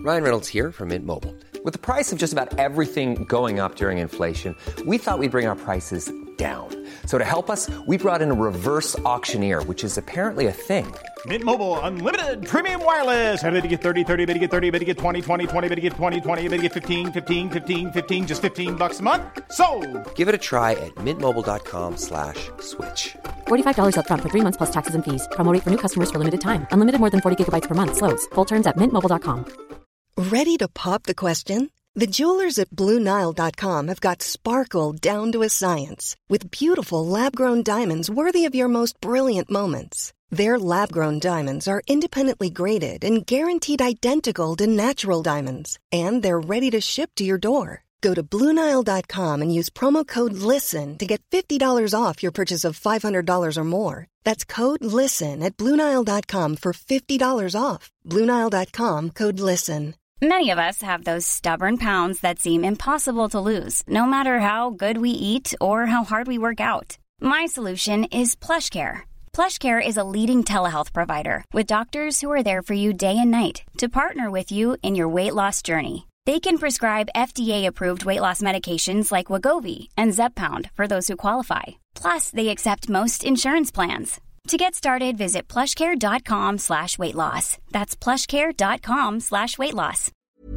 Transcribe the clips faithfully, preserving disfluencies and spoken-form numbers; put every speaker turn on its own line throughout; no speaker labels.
Ryan Reynolds here from Mint Mobile. With the price of just about everything going up during inflation, we thought we'd bring our prices down. So to help us, we brought in a reverse auctioneer, which is apparently a thing.
Mint Mobile Unlimited Premium Wireless. How to get thirty, thirty, how to get thirty, how to get twenty, twenty, twenty, how to get twenty, twenty, how to get fifteen, fifteen, fifteen, fifteen, just fifteen bucks a month? Sold!
Give it a try at mintmobile.com slash switch.
forty-five dollars up front for three months plus taxes and fees. Promo rate for new customers for limited time. Unlimited more than forty gigabytes per month. Slows full terms at mint mobile dot com.
Ready to pop the question? The jewelers at Blue Nile dot com have got sparkle down to a science with beautiful lab-grown diamonds worthy of your most brilliant moments. Their lab-grown diamonds are independently graded and guaranteed identical to natural diamonds, and they're ready to ship to your door. Go to Blue Nile dot com and use promo code LISTEN to get fifty dollars off your purchase of five hundred dollars or more. That's code LISTEN at Blue Nile dot com for fifty dollars off. Blue Nile dot com, code LISTEN.
Many of us have those stubborn pounds that seem impossible to lose, no matter how good we eat or how hard we work out. My solution is PlushCare. PlushCare is a leading telehealth provider with doctors who are there for you day and night to partner with you in your weight loss journey. They can prescribe F D A-approved weight loss medications like Wegovy and Zepbound for those who qualify. Plus, they accept most insurance plans. To get started, visit plushcare.com slash weight loss. That's plushcare.com slash weight loss.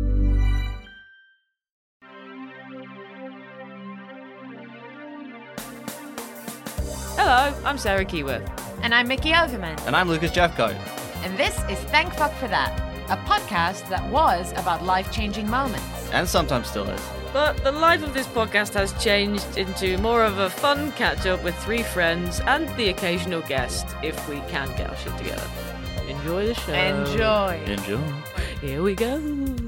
Hello, I'm Sarah Keyworth.
And I'm Mickey Overman.
And I'm Lucas Jeffcoat.
And this is Thank Fuck for That, a podcast that was about life-changing moments.
And sometimes still is.
But the life of this podcast has changed into more of a fun catch-up with three friends and the occasional guest, if we can get our shit together. Enjoy the show.
Enjoy.
Enjoy.
Here we go.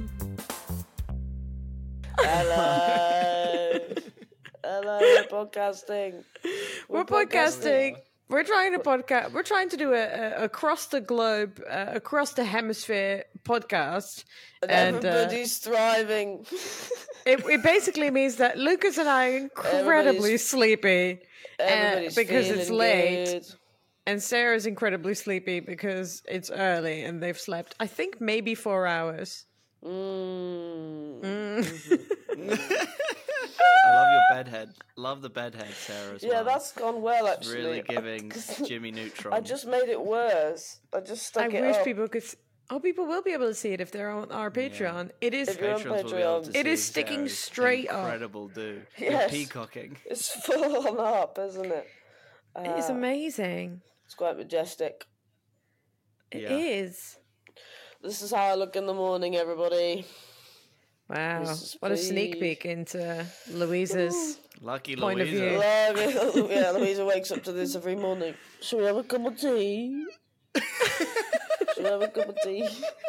Hello. Hello, we're podcasting.
We're, we're podcasting. podcasting. We're trying to podcast. We're trying to do a, a across the globe, uh, across the hemisphere podcast,
and,
and
everybody's uh, thriving.
it, it basically means that Lucas and I are incredibly everybody's, sleepy uh, because it's late,
good.
and Sarah's incredibly sleepy because it's early and they've slept, I think, maybe four hours.
Mm.
Mm.
I love your bedhead. Love the bedhead, Sarah, as
yeah,
well.
that's gone well, actually.
Really giving Jimmy Neutron.
I just made it worse. I just stuck
I
it
wish
up.
people could... Oh, people will be able to see it if they're on our Patreon. Yeah. It is...
Patreon.
It is sticking
Sarah's
straight
incredible
up.
Incredible do.
Yes.
You're peacocking.
It's full on up, isn't it? Uh,
it is amazing.
It's quite majestic.
It
yeah.
is.
This is how I look in the morning, everybody.
Wow, what a sneak peek into Louisa's
Lucky
point
Louisa.
of view.
Yeah, Louisa wakes up to this every morning. Shall we have a cup of tea? Shall we have a cup of tea?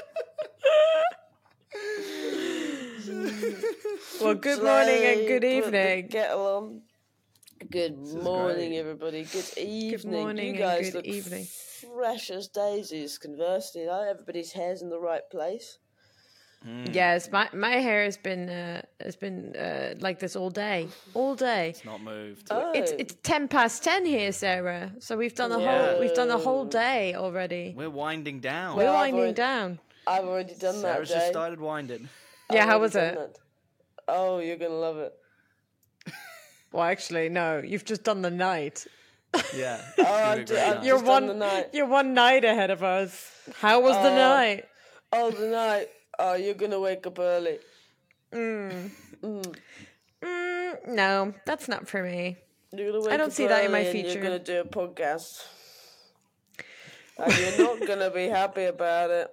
Well, good Shall morning I and good evening.
Kettle on. Good morning, everybody. Good evening.
Good morning
you guys
and good
look
evening.
Fresh as daisies, conversely. Like everybody's hair's in the right place.
Mm. Yes, my my hair has been uh, has been uh, like this all day, all day.
It's not moved.
Oh.
It's it's ten past ten here, Sarah. So we've done the
yeah.
whole we've done the whole day already.
We're winding down.
We're
well,
winding
already,
down.
I've already done
Sarah's
that. Sarah's
just started winding.
Yeah,
I've
how was it?
That. Oh, you're gonna love it.
Well, actually, no. You've just done the night.
Yeah.
Oh, I've, d- I've
you're
just
one.
done the night.
You're one night ahead of us. How was
uh,
the night?
Oh, the night. Oh, you're gonna wake up early.
Mm.
Mm.
Mm, no, that's not for me.
You're gonna wake
I don't
up
see that in my
early and
future.
You're gonna do a podcast, and you're not gonna be happy about it.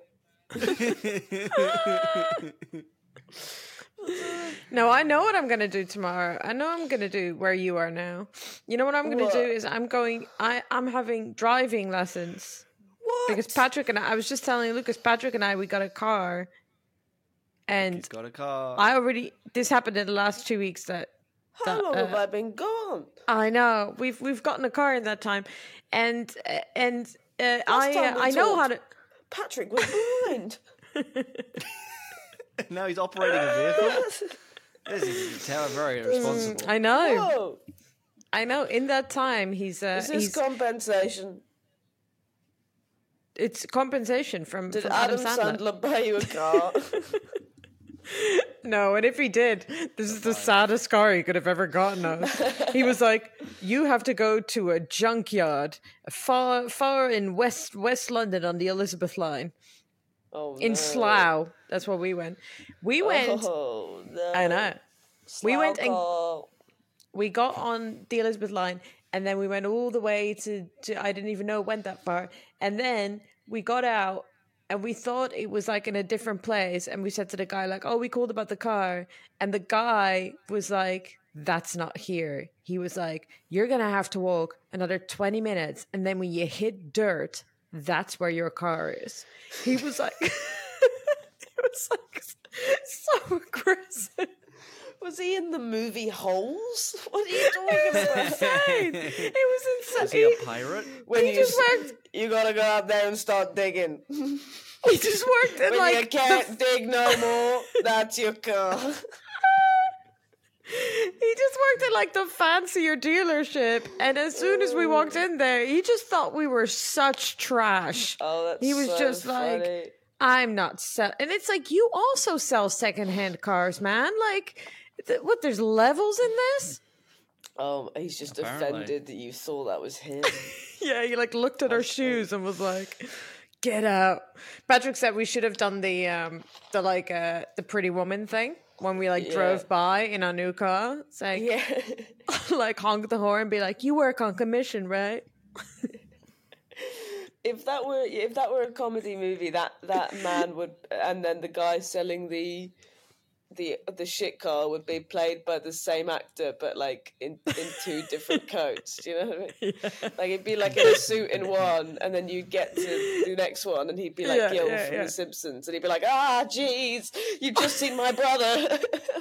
No, I know what I'm going to do tomorrow. I know I'm going to do where you are now. You know what I'm going to do is I'm going, I, I'm having driving lessons.
What?
Because Patrick and I, I was just telling Lucas, Patrick and I, we got a car. And
He's got a car.
I already, this happened in the last two weeks that.
How
that,
long
uh,
have I been gone?
I know. We've, we've gotten a car in that time. And, uh, and uh, I,
time
uh,
we
I know
talked,
how to.
Patrick was blind.
No, he's operating a vehicle. This is Tara very irresponsible.
I know.
Whoa.
I know. In that time, he's. Uh,
Is this
he's
compensation?
it's compensation from,
Did
from
Adam,
Adam Sandler.
Sandler buy you a car?
No, and if he did, this is the saddest car he could have ever gotten us. He was like, "You have to go to a junkyard far, far in West West London on the Elizabeth line,
Oh,
in
no.
Slough." That's where we went. We went.
Oh, no.
I know. We went and
Slough.
we got on the Elizabeth line, and then we went all the way to, to I didn't even know it went that far. And then we got out, and we thought it was like in a different place. And we said to the guy, like, "Oh, we called about the car." And the guy was like, "That's not here." He was like, "You're going to have to walk another twenty minutes. And then when you hit dirt, that's where your car is." He was like, it was like so aggressive.
Was he in the movie Holes? What are you talking about?
Insane. It was insane.
Is he a pirate?
When
He
you,
just
s-
worked-
you gotta go out there and start digging.
He just worked in
When
like
you can't
the,
dig no more, that's your car.
he just worked in like the fancier dealership, and as soon as we walked in there, he just thought we were such trash.
Oh, that's
He was
so
just
funny.
like, "I'm not sell," and it's like, you also sell secondhand cars, man. Like, th- what? There's levels in this.
Oh, he's just
Apparently.
offended that you thought that was him.
Yeah, he like looked at our shoes and was like, "Get out." Patrick said we should have done the um the like uh the Pretty Woman thing when we like
Yeah.
drove by in our new car. It's like,
Yeah.
like honk the horn and be like, "You work on commission, right?"
If that were if that were a comedy movie, that that man would, and then the guy selling the the the shit car would be played by the same actor, but like in in two different coats. Do you know what I mean? Like it'd be like in a suit in one, and then you'd get to the next one, and he'd be like
Yeah,
Gil
yeah,
from
yeah.
The Simpsons, and he'd be like, "Ah, jeez, you've just seen my brother."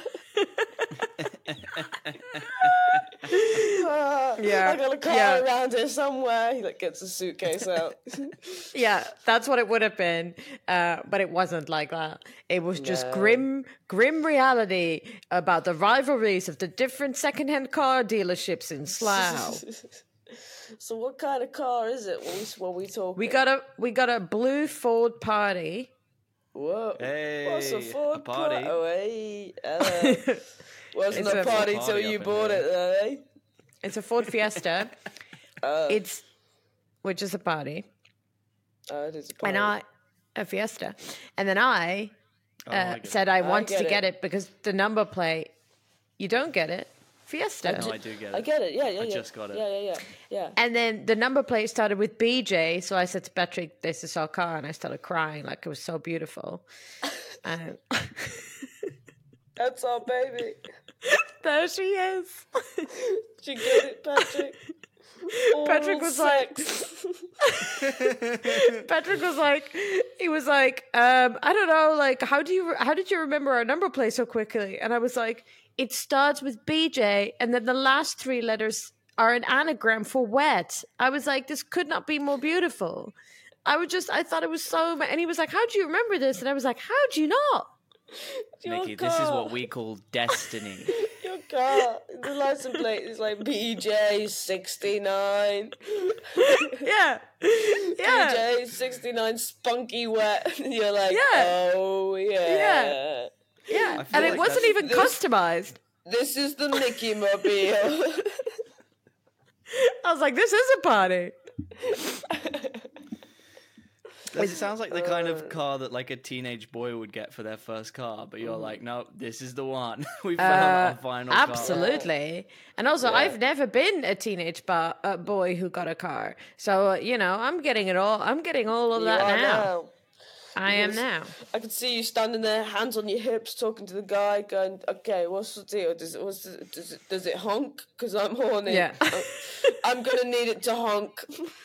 Ah,
Yeah,
I got a car
yeah.
around here somewhere. He like gets a suitcase out.
Yeah, that's what it would have been, uh, but it wasn't like that. It was just
No.
grim, grim reality about the rivalries of the different secondhand car dealerships in Slough.
So what kind of car is it? What we, what we talking?
We got a we got a blue Ford Party.
Whoa! What's a
Hey,
Ford
a party.
car? Oh, hey. Uh, wasn't
It's
a
a
party
Ford
till
party
you
up in
bought
here.
it, though, eh?
It's a Ford Fiesta.
Uh,
It's which is a party,
Oh, it is a party.
and I a Fiesta, and then I
Oh,
uh,
I get
said
it.
I
I
wanted
get
to
it.
get it because the number plate. You don't get it, Fiesta.
No, I do get it.
I get it. Yeah, yeah,
I
yeah.
just got it.
Yeah, yeah, yeah, yeah.
And then the number plate started with B J, so I said to Patrick, "This is our car," and I started crying like it was so beautiful. And
That's our baby.
there she is.
Did you get it, Patrick?
Patrick
Oral
was like-
sex.
Patrick was like, he was like, um, I don't know, like, how do you, how did you remember our number plate so quickly? And I was like, it starts with B J, and then the last three letters are an anagram for wet. I was like, this could not be more beautiful. I would just, I thought it was so, and he was like, how do you remember this? And I was like, how do you not?
Your
Nikki, this is
car.
what we call destiny.
Your car. The license plate is like B J sixty-nine.
Yeah, yeah.
B J sixty-nine spunky wet. And you're like,
Yeah.
oh, yeah.
Yeah. Yeah,
feel
and it
like
wasn't
that's-
even
this-
customized.
This is the Mickey Mobile.
Uh,
I was like, this is a party.
It sounds like the kind of car that like a teenage boy would get for their first car, but you're like, no, this is the one. We found
Uh,
our final car.
absolutely. And also, I've never been a teenage ba- uh, boy who got a car. So, uh, you know, I'm getting it all. I'm getting all of
You
that
are
now. I am
Yes.
now.
I could see you standing there, hands on your hips, talking to the guy, going, "Okay, what's the deal? Does it, what's the, does it, does it honk? Because I'm horny.
Yeah.
I'm, I'm gonna need it to honk."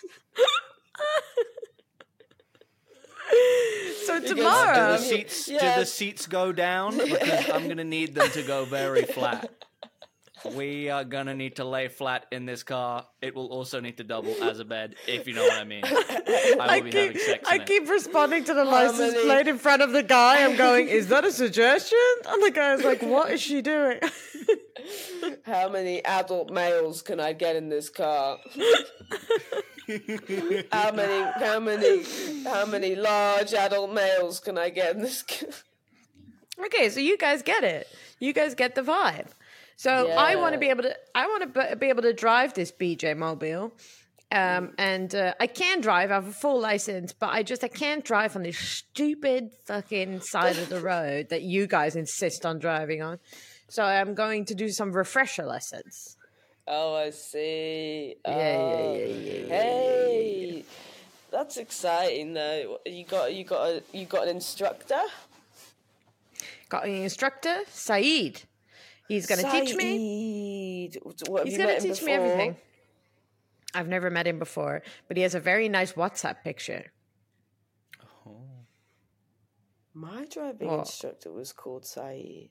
So
Do
tomorrow,
the seats
Yeah.
do the seats go down? Because I'm gonna need them to go very flat. We are gonna need to lay flat in this car. It will also need to double as a bed, if you know what I mean. I will
I
be
keep,
having sex
I
in it.
keep responding to the license
many-
plate in front of the guy. I'm going, is that a suggestion? And the guy's like, what is she doing?
How many adult males can I get in this car? how many, how many, how many large adult males can I get in this?
Okay, so you guys get it. You guys get the vibe. So
Yeah.
I want to be able to. I want to be able to drive this B J Mobile, um, and uh, I can drive. I have a full license, but I just I can't drive on this stupid fucking side of the road that you guys insist on driving on. So I'm going to do some refresher lessons.
Oh, I see.
Yeah,
oh.
yeah, yeah, yeah,
Hey, that's exciting though. You got you got a you got an instructor.
Got an instructor, Saeed. He's going to teach me.
Saeed. What, have
He's
you
going
met
to
him
teach me
before?
everything. I've never met him before, but he has a very nice WhatsApp picture.
My driving
What?
instructor was called Saeed.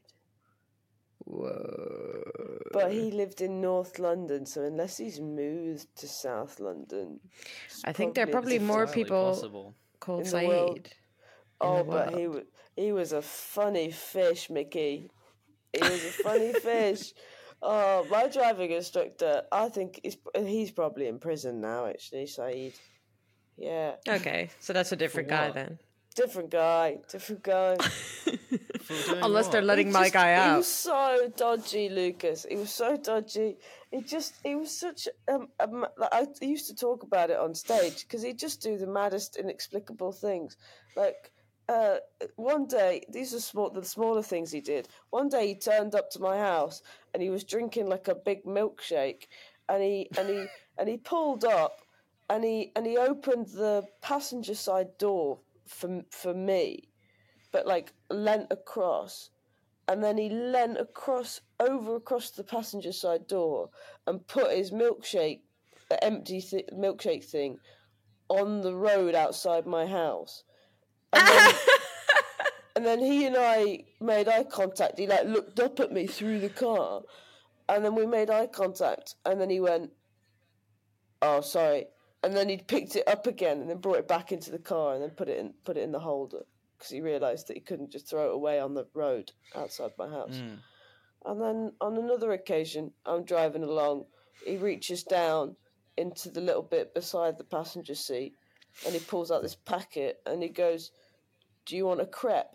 Whoa.
But he lived in North London, so unless he's moved to South London, it's
I think there are probably
a
more
Entirely
people
possible.
called
in the world.
Saeed.
Oh,
the
but he
world.
wa- he was a funny fish, Mickey. He was a funny fish. Oh, my driving instructor, I think he's he's probably in prison now. Actually, Saeed. Yeah,
Okay, so that's a different guy
what?
then.
different guy, different guy.
For doing
Unless they're
what?
letting
He
my
just-
guy
He
out.
was so dodgy, Lucas. He was so dodgy. He just, he was such. Um, um, like, I used to talk about it on stage because he'd just do the maddest, inexplicable things. Like uh, one day, these are small, the smaller things he did. One day, he turned up to my house and he was drinking like a big milkshake, and he and he and he pulled up, and he and he opened the passenger side door for for me, but like leant across, and then he leant across over across the passenger side door and put his milkshake, the empty th- milkshake thing, on the road outside my house, and then, and then he and I made eye contact. He like looked up at me through the car, and then we made eye contact, and then he went, "Oh, sorry," and then he picked it up again and then brought it back into the car and then put it in put it in the holder because he realised that he couldn't just throw it away on the road outside my house.
Mm.
And then on another occasion, I'm driving along. He reaches down into the little bit beside the passenger seat, and he pulls out this packet, and he goes, "Do you want a crepe?"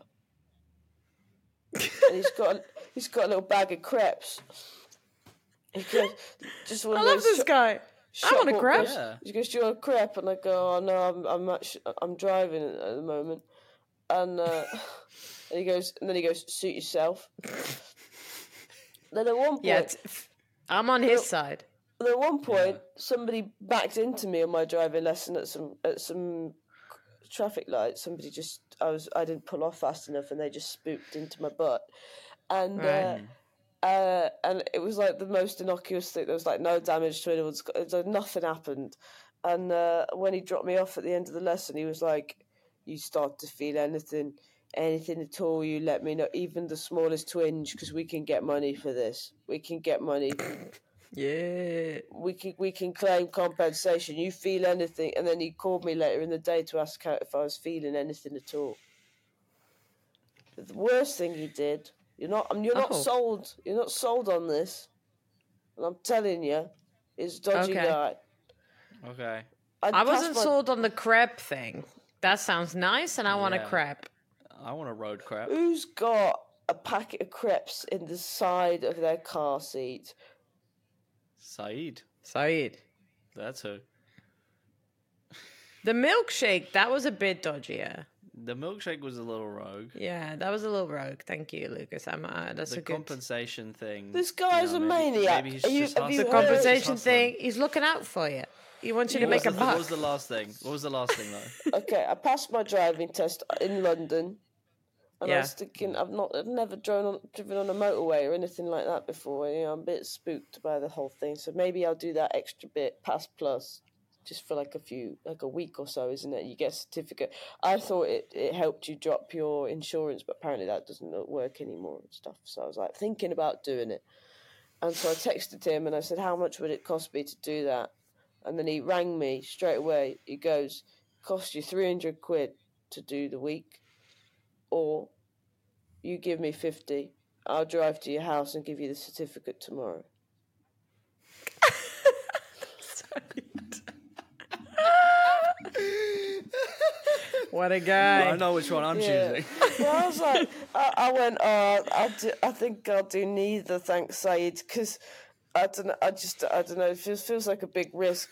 And he's got a, he's got a little bag of crepes. He goes, "Just one
I
of
love
those
this
sho-
guy. I want a
shop-
crepe.
Yeah.
He goes, "Do you want a crepe?" And I go, "Oh no, I'm I'm actually, I'm driving at the moment." And uh, and he goes, and then he goes, "Suit yourself." Then at one point,
Yeah, it's, I'm on his side.
then at one point, somebody backed into me on my driving lesson at some at some traffic lights. Somebody just I was I didn't pull off fast enough, and they just spooked into my butt. And
Right.
uh, uh, and it was like the most innocuous thing. There was like no damage to anyone's. It was like nothing happened. And uh, when he dropped me off at the end of the lesson, he was like, "You start to feel anything, anything at all, you let me know, even the smallest twinge, because we can get money for this. We can get money.
Yeah.
We can we can claim compensation. You feel anything?" And then he called me later in the day to ask how, if I was feeling anything at all. But the worst thing he did, you're not. I mean, you're not
Oh.
sold. You're not sold on this. And I'm telling you, he's a dodgy
Okay.
guy.
Okay.
I'd
I
pass
wasn't
my-
sold on the crepe thing. That sounds nice, and I want a
Yeah.
crepe.
I want a road crap.
Who's got a packet of crepes in the side of their car seat?
Saeed.
Saeed.
That's who.
The milkshake, that was a bit dodgier.
The milkshake was a little rogue.
Yeah, that was a little rogue. Thank you, Lucas. I'm, uh, that's
The
a good...
compensation thing.
This guy's
you know,
a
maybe-
maniac.
Maybe he's
Are you-
just
have you
hustling.
The
heard-
compensation
He's hustling.
thing, he's looking out for you. He wants you to
What
make a
was the- What
buck.
was the last thing? What was the last thing though?
Okay, I passed my driving test in London, and I
Yeah.
was thinking I've not, I've never driven on, driven on a motorway or anything like that before. You know, I'm a bit spooked by the whole thing, so maybe I'll do that extra bit, pass plus, just for like a few, like a week or so, isn't it? You get a certificate. I thought it, it helped you drop your insurance, but apparently that doesn't work anymore and stuff. So I was like thinking about doing it, and so I texted him and I said, "How much would it cost me to do that?" And then he rang me straight away. He goes, "Cost you three hundred quid to do the week, or you give me fifty. I'll drive to your house and give you the certificate tomorrow."
What a guy.
I know which one I'm
Yeah.
choosing.
Well, I was like, I, I went, oh, I'll do, I think I'll do neither, thanks, Saeed, because I don't know, I just, I don't know, it feels, feels like a big risk.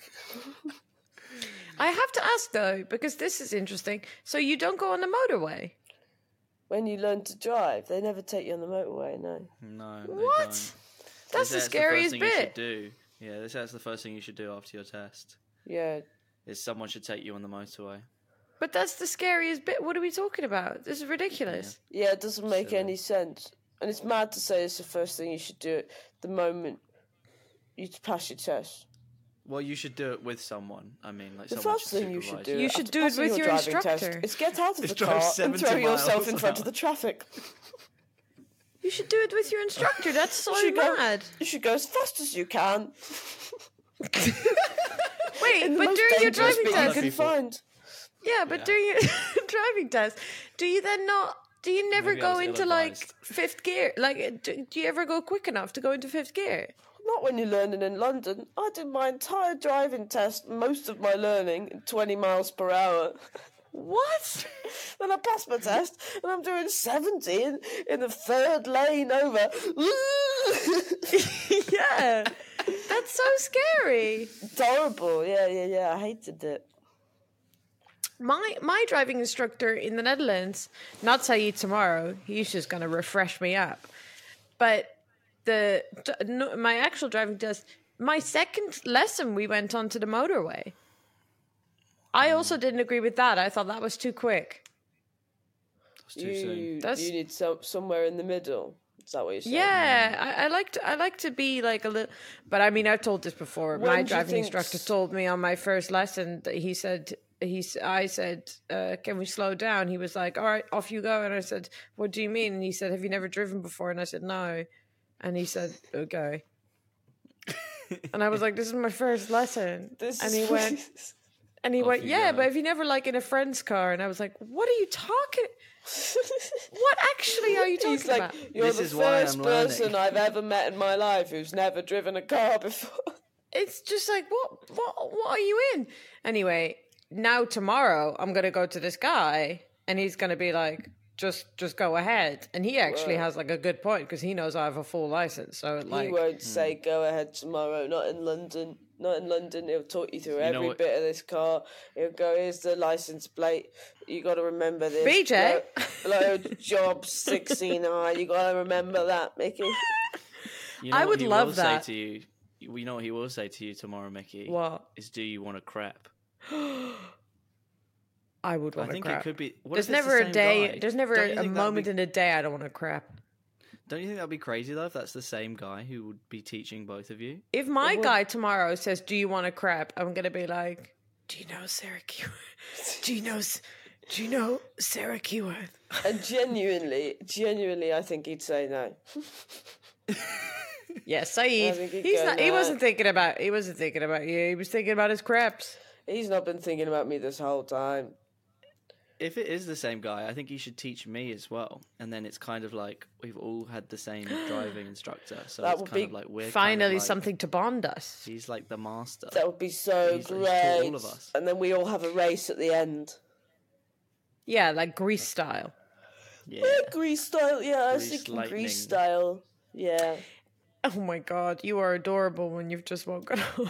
I have to ask though, because this is interesting. So you don't go on the motorway?
When you learn to drive, they never take you on the motorway, no.
No. They
What?
Don't.
That's
They
the
say it's
scariest
first thing You should
bit.
do. Yeah, they say that's the first thing you should do after your test.
Yeah.
Is someone should take you on the motorway.
But that's the scariest bit. What are we talking about? This is ridiculous.
Yeah, it doesn't make
Silly.
any sense. And it's mad to say it's the first thing you should do it the moment you pass your test.
Well, you should do it with someone. I mean, like
The
someone
first
should
thing you should
supervise
do,
You should
after
do it
passing
with your
driving
instructor.
test is get out of
Is
the
drive
car and
seventy
throw yourself
miles
in front
an
of the traffic.
You should do it with your instructor. That's so
You should go-
mad.
You should go as fast as you can.
Wait,
In the
but
most
during your
dangerous
driving
bit
test,
you can find.
yeah, but
Yeah.
during your driving test, do you then not? Do you never
Maybe I
go
was
into like
ill-advised.
fifth gear? Like, do, do you ever go quick enough to go into fifth gear?
Not when you're learning in London. I did my entire driving test, most of my learning, in twenty miles per hour.
What?
Then I passed my test, and I'm doing seventy in, in the third lane over.
Yeah, that's so scary.
It's horrible. Yeah, yeah, yeah. I hated it.
My my driving instructor in the Netherlands, not Saeed tomorrow. He's just gonna refresh me up. But the no, my actual driving test, my second lesson, we went onto the motorway. I also didn't agree with that. I thought that was too quick.
It's too soon.
You,
That's-
you need some, somewhere in the middle. Is that what you're saying?
Yeah, I, I like to I like to be like a little, but I mean I've told this before.
When
my
do you
driving
think
instructor
s-
told me on my first lesson that he said he's I said uh, can we slow down? He was like, all right, off you go, and I said, what do you mean? And he said, have you never driven before? And I said, no, and he said, okay. And I was like, this is my first lesson.
This
and
is
he went and he
Off
went,
you
yeah,
go.
but if you never like in a friend's car, and I was like, what are you talking? What actually are you talking
He's like,
about?
you're
This
the
is why
first
I'm learning.
person I've ever met in my life who's never driven a car before.
It's just like, what, what, what are you in? Anyway, now tomorrow I'm gonna go to this guy, and he's gonna be like, just, just go ahead. And he actually has like a good point because he knows I have a full license. So like,
He won't say go ahead tomorrow. Not in London. Not in London. He'll talk you through
know
every
what-
bit of this car. He'll go, here's the license plate. You got to remember this.
B J?
Blow, blow job sixteen I. You got to remember that, Mickey.
You know
I
what
would
he
love
will
that.
Say to you, you know what he will say to you tomorrow, Mickey?
What?
Is do you want a crap?
I would
I
want to
think
crap.
it could be. What
There's
if it's the
never a
same
day.
guy?
There's never
Don't you
a
think that'd
moment
be-
in a day I don't want to crap.
Don't you think that'd be crazy though? If that's the same guy who would be teaching both of you.
If my guy tomorrow says, "Do you want to crap?" I'm gonna be like, "Do you know Sarah Keyworth? Do you know? S- Do you know Sarah Keyworth?"
And genuinely, genuinely, I think he'd say no.
Yes, Saeed.
I think he'd
He's
go,
not. He
"No."
wasn't thinking about. He wasn't thinking about you. He was thinking about his craps.
He's not been thinking about me this whole time.
If it is the same guy, I think he should teach me as well. And then it's kind of like we've all had the same driving instructor, so
That
it's
would
kind
be
of like we're kind of
Finally,
like-
something to bond us.
He's like the master.
That would be so
He's- he's taught
great.
all of us.
And then we all have a race at the end.
Yeah, like Grease style.
Yeah.
Grease style, yeah, I was
Grease
thinking
lightning.
Grease style. Yeah.
Oh my god, you are adorable when you've just woken up.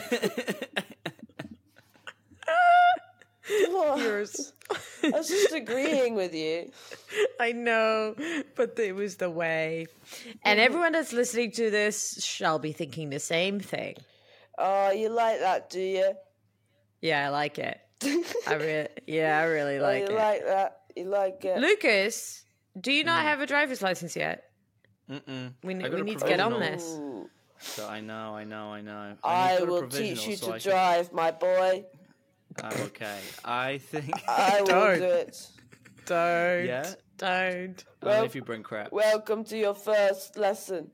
Yours.
I was just agreeing with you.
I know, but it was the way. And everyone that's listening to this shall be thinking the same thing.
Oh, you like that, do you?
Yeah, I like it. I really, yeah, I really
Oh,
like
you
it.
like that? You like it?
Lucas, do you not have a driver's license yet?
Mm-mm.
We,
I
ne-
got
we
a
need to get on
provisional.
this.
Ooh.
So I know, I know, I know.
I
I've got a
will
provisional,
teach you
so
to
I can-
drive, my boy.
I'm okay. I think.
I will
Don't.
do it.
Don't.
Yeah?
Don't.
Only if you bring crap.
Welcome to your first lesson.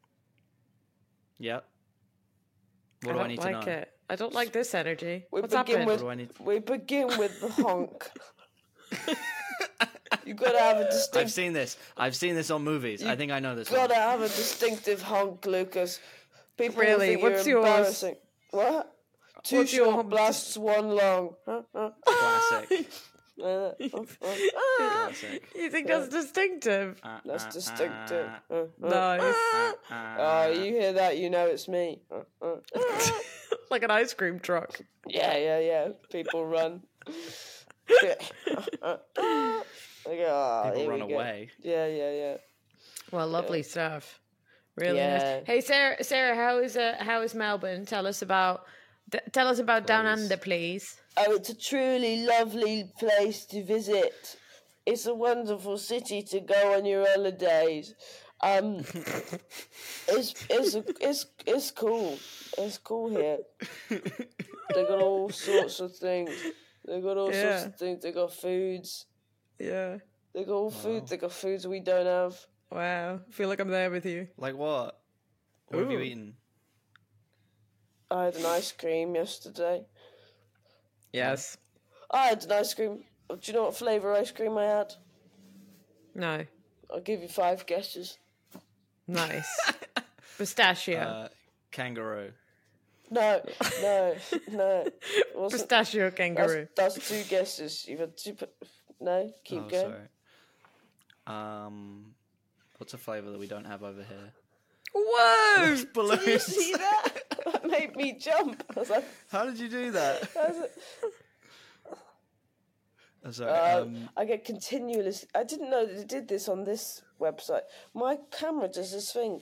Yep. What
I
do
don't
I need
like
to know?
it. I don't like this energy.
We
What's
begin
happening?
with
What do I need-
we begin with the honk. You gotta have a
I've
distinct.
seen this. I've seen this on movies. I think I know this
Gotta
one.
have a distinctive honk, Lucas. People will
Really?
think
What's
you're
yours?
embarrassing. What? Two
What's your
short
hump?
blasts, one long. Huh? Huh?
Classic.
Uh, uh, uh,
Classic.
You think that's distinctive?
that's distinctive. Uh, uh,
Nice.
uh, you hear that? You know it's me. Uh, uh.
Like an ice cream truck.
Yeah, yeah, yeah. People run. uh, uh. Okay, oh,
People
here
run
we go.
away.
Yeah, yeah, yeah.
Well, lovely stuff. Really
Yeah.
nice. Hey, Sarah, Sarah, how is uh, how is Melbourne? Tell us about d- tell us about Down
Please.
Under, please.
Oh, it's a truly lovely place to visit. It's a wonderful city to go on your holidays. Um, it's it's it's it's cool. It's cool here. They got all sorts of things. They got all
Yeah.
sorts of things. They got foods.
Yeah.
They got all food. They got foods we don't have.
Wow. I feel like I'm there with you.
Like what? What have you
Ooh.
eaten?
I had an ice cream yesterday.
Yes.
I had an ice cream. Do you know what flavour ice cream I had?
No.
I'll give you five guesses.
Nice. Pistachio.
Uh, kangaroo.
No, no, no. It wasn't.
Pistachio kangaroo.
That's, that's two guesses. You've had two. No, keep
oh,
going.
sorry. Um, what's a flavour that we don't have over here?
Whoa!
Did you see that? That made me jump. I was like,
How did you do that?
I, was like,
Oh, sorry.
uh,
um,
I get continuous. I didn't know that it did this on this website. My camera does this thing.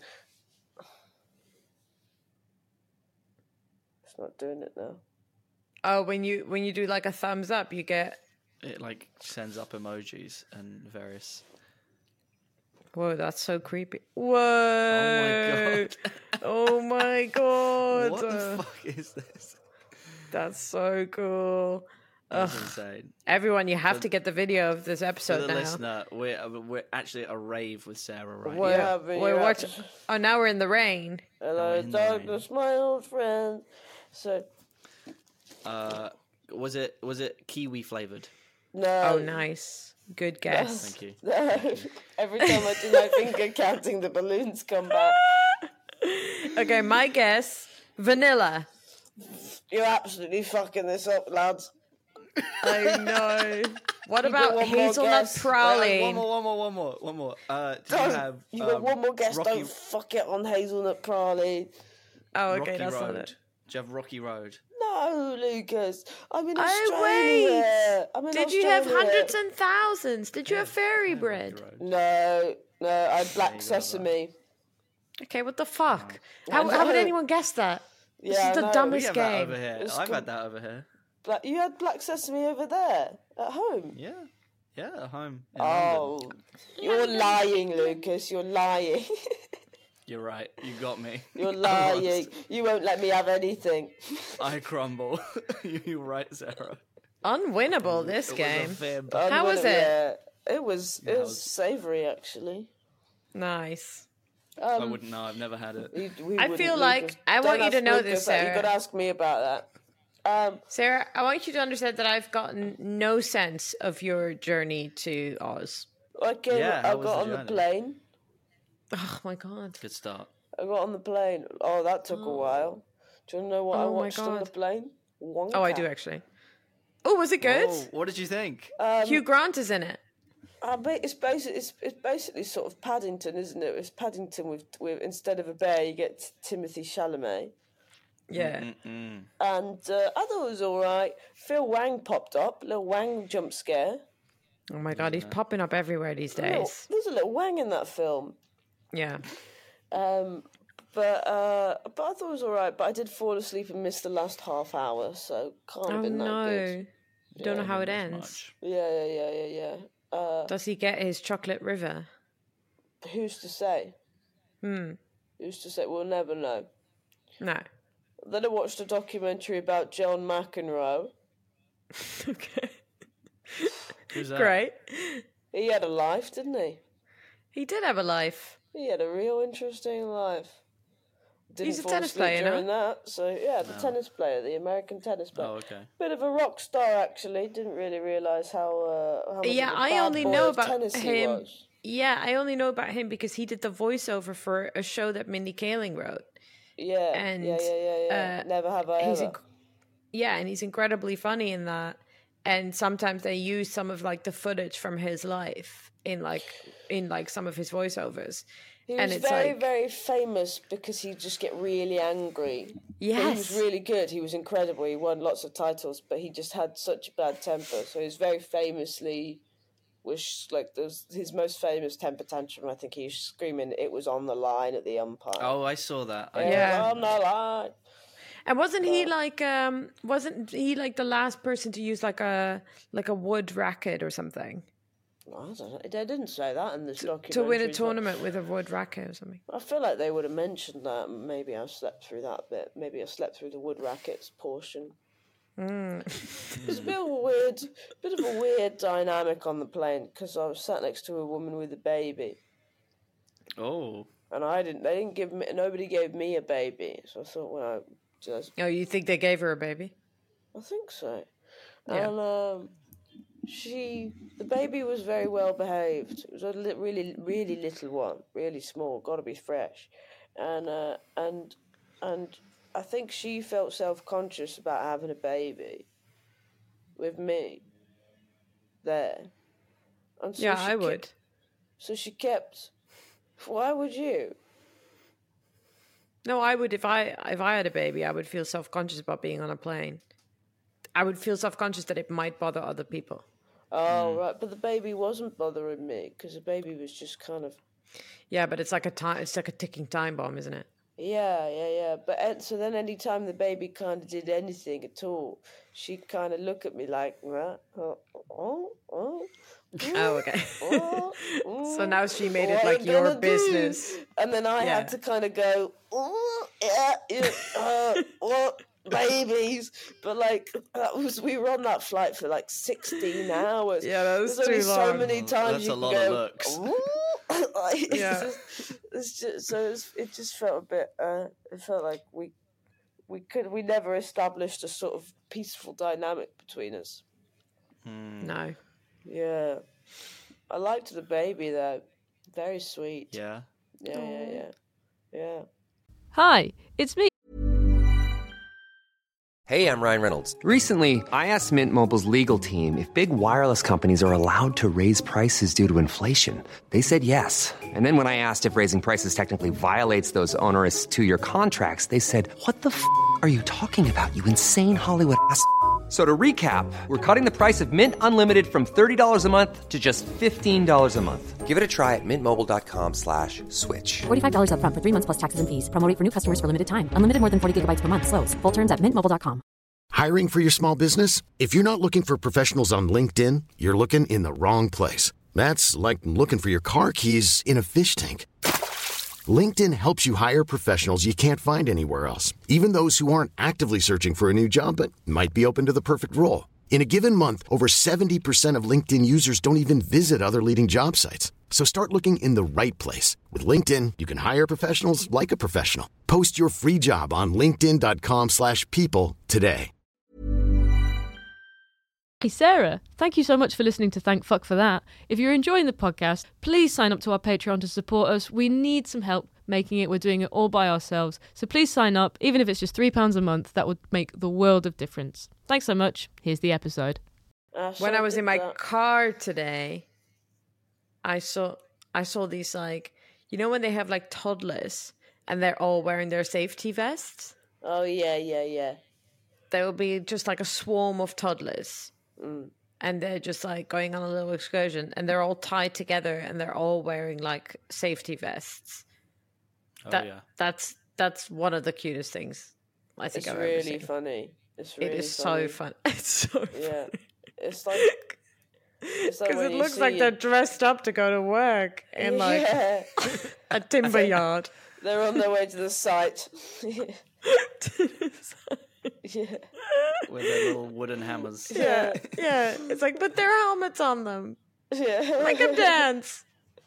It's not doing it now.
Oh, when you when you do like a thumbs up, you get.
it like sends up emojis and various.
Whoa, that's so creepy. Whoa! Oh my god!
What
Uh,
the fuck is this?
That's so cool.
That's
Ugh.
insane.
Everyone, you have to get the video of this
For
episode
the
now.
listener, we're we're actually at a rave with Sarah right
We're,
now.
Yeah, but
we're
you're
watching.
abs-
Oh, now we're in the rain.
Hello,
in the
darkness, my old friend. So
Uh, was it was it kiwi flavored?
no.
Oh, nice. Good guess.
Thank you.
No. Every time I do my finger counting, the balloons come back.
Okay, my guess: vanilla.
You're absolutely fucking this up, lads.
I know. What
You got
about
one more
hazelnut
guess?
Wait,
praline?
one more, one more, one more, one more. Uh, do you
Don't.
have?
You got
um,
one more guess.
Rocky,
Don't fuck it on hazelnut praline.
Oh, okay,
Rocky
that's
Road.
not it.
Do you have Rocky Road?
No, Lucas. I'm in
Oh,
Australia.
wait.
I'm in
Did you have
Australia.
hundreds and thousands? Did you have fairy
Yeah,
bread?
Rocky Road.
No, no. I had
you
black
go,
sesame.
Okay, what the fuck?
I
How, how would
know.
anyone guess that? This
Yeah,
is the
I know.
We
dumbest
have that
game.
over here.
It's
I've
com-
had that over here.
Black. You had black sesame over there at home.
Yeah, yeah, at home. In
Oh,
London.
you're lying, Lucas. You're lying.
You're right. You got me.
You're lying. You won't let me have anything.
I crumble. You're right, Sarah.
Unwinnable, this
It
game.
was a fib.
How was it?
Yeah, it was.
Yeah,
It
it
was
was-
savoury, actually.
Nice.
I
Um,
wouldn't know. I've never had it.
we- we
I
wouldn't,
feel like-
Lucas.
I want
Don't
you to
ask
know
Lucas
this,
that.
Sarah.
You got to ask me about that. Um,
Sarah, I want you to understand that I've gotten no sense of your journey to Oz.
I came.
Yeah,
I
how was
got
the
on the
journey?
plane.
Oh my god.
Good start.
I got on the plane. Oh, that took a while. Do you want to know what I
Oh my
watched on the
God.
plane? Wonka.
Oh, I do actually. Oh, was it good?
Oh, what did you think?
Um,
Hugh Grant is in it.
I bet it's basically it's, it's basically sort of Paddington, isn't it? It's Paddington with with instead of a bear, you get Timothy Chalamet.
Yeah.
Mm-mm.
And uh, I thought it was all right. Phil Wang popped up, little Wang jump scare.
Oh my god, he's popping up everywhere these
Little-
days.
there's a little Wang in that film.
Yeah.
Um, but uh, but I thought it was all right. But I did fall asleep and miss the last half hour, so can't
Oh
have been that
no.
good.
Don't know how it
Not as
ends.
much.
Yeah, yeah, yeah, yeah, yeah. Uh,
Does he get his chocolate river?
who's to say?
Hmm.
Who's to say? We'll never know.
No.
Then I watched a documentary about John McEnroe.
Okay.
Who's that?
Great.
He had a life, didn't he?
He did have a life.
He had a real interesting life. Didn't
He's a
fall
tennis
asleep
player, no?
during that. So yeah, the tennis player, the American tennis player.
Oh, okay.
Bit of a rock star, actually. Didn't really realise how. Uh, how much
Yeah,
of a
I
bad
only
boy
know
of
about
tennis he
him.
was.
Yeah, I only know about him because he did the voiceover for a show that Mindy Kaling wrote.
Yeah,
And,
yeah, yeah, yeah, yeah.
uh,
Never have I
He's
ever.
inc- yeah, and he's incredibly funny in that. and sometimes they use some of like the footage from his life in like in like some of his voiceovers.
He
and
was
it's
very,
like,
very famous because he'd just get really angry.
Yes.
But he was really good. He was incredible. He won lots of titles, but he just had such a bad temper. So he's very famously, was like those, his most famous temper tantrum. I think he was screaming, "It was on the line" at the umpire.
Oh, I saw that. I
Yeah.
On the line.
And wasn't he like um wasn't he like the last person to use like a like a wood racket or something
I don't know. They didn't say that in this documentary.
to win a tournament with a wood racket or something?
I feel like they would have mentioned that. Maybe I slept through that bit. Maybe I slept through the wood rackets portion.
Mm.
It's a bit of a weird, bit of a weird dynamic on the plane because I was sat next to a woman with a baby,
Oh.
and I didn't. They didn't give me. Nobody gave me a baby, so I thought, well, I just.
Oh, you think they gave her a baby?
I think so.
Yeah.
And um, she, the baby was very well behaved. It was a li- really, really little one, really small. Got to be fresh, and uh, and and I think she felt self-conscious about having a baby with me there. And so
Yeah,
she
I
kept-
would.
So she kept. Why would you?
No, I would if I if I had a baby, I would feel self-conscious about being on a plane. I would feel self-conscious that it might bother other people.
Oh, right. But the baby wasn't bothering me because the baby was just kind of.
Yeah, but it's like a time. It's like a ticking time bomb, isn't it?
Yeah, yeah, yeah. But and so then, any time the baby kind of did anything at all, she'd kind of look at me like, "Huh? oh, oh, oh,
Oh, okay.
oh, oh,
So now she made it
what
like
I'm
your
gonna do?"
business.
And then I
Yeah.
had to kind of go, "Oh, yeah, yeah, uh, what babies?" But like that was, we were on that flight for like sixteen hours.
Yeah, that was
There's only
too
so
long.
many times
That's
you
a
can
lot
go,
of looks.
"Ooh." Like, it's
Yeah.
just, it's just, so it, was, it just felt a bit. Uh, it felt like we, we could, we never established a sort of peaceful dynamic between us.
No.
Yeah, I liked the baby though. Very sweet.
Yeah.
Yeah, yeah, yeah, yeah.
Hi, it's me.
Hey, I'm Ryan Reynolds. Recently, I asked Mint Mobile's legal team if big wireless companies are allowed to raise prices due to inflation. They said yes. And then when I asked if raising prices technically violates those onerous two-year contracts, they said, "What the f*** are you talking about, you insane Hollywood ass?" So to recap, we're cutting the price of Mint Unlimited from thirty dollars a month to just fifteen dollars a month. Give it a try at mintmobile.com slash switch.
forty-five dollars up front for three months plus taxes and fees. Promo rate for new customers for limited time. Unlimited more than forty gigabytes per month. Slows full terms at mint mobile dot com.
Hiring for your small business? If you're not looking for professionals on LinkedIn, you're looking in the wrong place. That's like looking for your car keys in a fish tank. LinkedIn helps you hire professionals you can't find anywhere else, even those who aren't actively searching for a new job but might be open to the perfect role. In a given month, over seventy percent of LinkedIn users don't even visit other leading job sites. So start looking in the right place. With LinkedIn, you can hire professionals like a professional. Post your free job on linkedin.com slash people today.
Hey Sarah, thank you so much for listening to Thank Fuck for That. If you're enjoying the podcast, please sign up to our Patreon to support us. We need some help making it. We're doing it all by ourselves. So please sign up, even if it's just three pounds a month. That would make the world of difference. Thanks so much. Here's the episode.
Uh,
When
so
I was
did
in my
that.
car today, I saw I saw these like, you know when they have like toddlers and they're all wearing their safety vests?
Oh yeah, yeah, yeah.
There will be just like a swarm of toddlers.
Mm.
And they're just like going on a little excursion and they're all tied together and they're all wearing like safety vests.
Oh,
that,
yeah.
That's that's one of the cutest things I think
It's
I've
really
ever seen.
funny. It's really
It is
funny.
so fun. It's so
Yeah,
funny.
it's like it's like
Because
when
it
you
looks like
see-
they're dressed up to go to work in like
yeah.
a timber yard.
They're on their way to the site. Yeah,
With their little wooden hammers.
Yeah, yeah. It's like, put their helmets on them.
yeah.
Make them dance.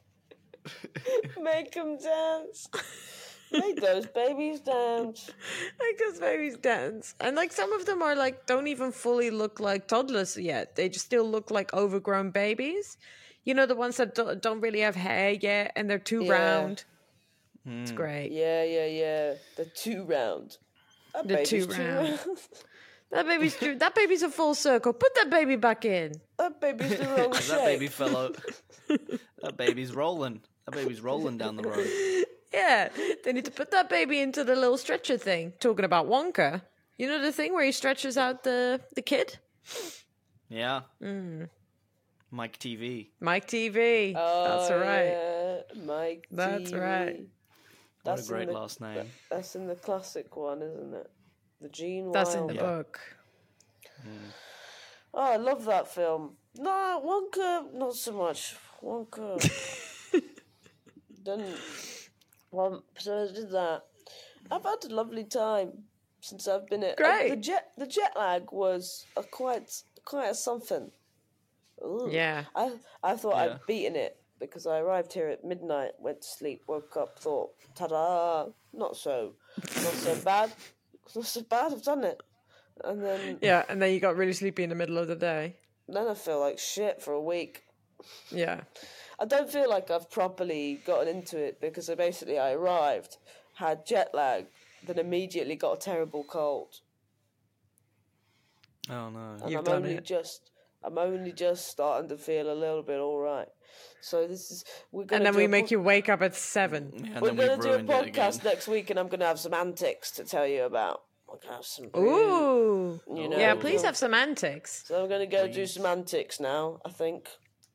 Make them dance. Make those babies dance.
Like those babies dance. And like some of them are like, don't even fully look like toddlers yet. They just still look like overgrown babies. You know, the ones that don't, don't really have hair yet and they're too
Yeah.
round. It's great.
Yeah, yeah, yeah. The two round. That
The
baby's
two round. That baby's that baby's a full circle. Put that baby back in.
That baby's the wrong shape.
That baby fell out. That baby's rolling. That baby's rolling down the road.
Yeah, they need to put that baby into the little stretcher thing. Talking about Wonka, you know the thing where he stretches out the the kid.
Yeah.
Mm.
Mike T V.
Mike T V.
Oh,
That's right.
Yeah. Mike
That's
T V.
right.
What
That's
a great
in the,
last name.
That's in the classic one, isn't it? The Gene
That's in
Wilder.
the book.
Mm.
Oh, I love that film. No, Wonka, not so much. Wonka. Didn't. Well, so I did that. I've had a lovely time since I've been at.
Great.
Uh, the jet, the jet lag was a quite, quite a something. Ooh.
Yeah.
I, I thought
Yeah.
I'd beaten it because I arrived here at midnight, went to sleep, woke up, thought, ta-da! Not so, not so bad. Not so bad. I've done it. And then,
Yeah, and then you got really sleepy in the middle of the day.
then I feel like shit for a week.
Yeah.
I don't feel like I've properly gotten into it because I basically I arrived, had jet lag, then immediately got a terrible cold.
Oh no.
And
You've
I'm
done
only
it.
just I'm only just starting to feel a little bit all right. So this is we're gonna
And then
do
we
a
make
po-
you wake up at seven.
Yeah, and
we're
then we've
gonna do a
ruined it again.
podcast next week, and I'm gonna have some antics to tell you about. We're gonna have some.
Ooh.
You know,
Yeah, please
so-
have some antics.
So I'm gonna go do some antics now. I think.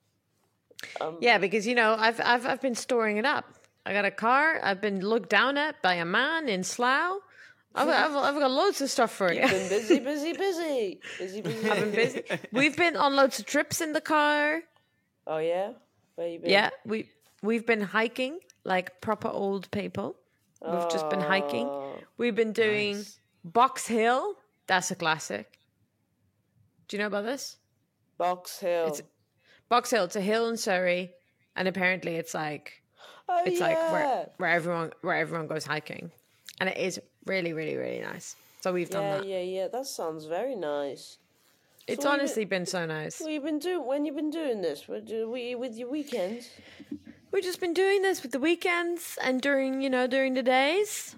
Um,
Yeah, because you know, I've I've I've been storing it up. I got a car. I've been looked down at by a man in Slough. I've, I've, I've got loads of stuff for you.
You've been busy, busy, busy, busy, busy.
I've been busy. We've been on loads of trips in the car.
Oh yeah, where you been?
Yeah, we we've been hiking like proper old people. We've just been hiking.
Oh,
We've been doing
Nice.
Box Hill. That's a classic. Do you know about this?
Box Hill.
It's- Box Hill. It's a hill in Surrey, and apparently it's like
oh
it's
yeah.
like where where everyone where everyone goes hiking, and it is really really really nice. So we've done
yeah,
that.
yeah, yeah. That sounds very nice.
It's
So what you
honestly been so nice.
What you been doing? When you been doing this? With you we with your weekends?
We've just been doing this with the weekends and during you know during the days.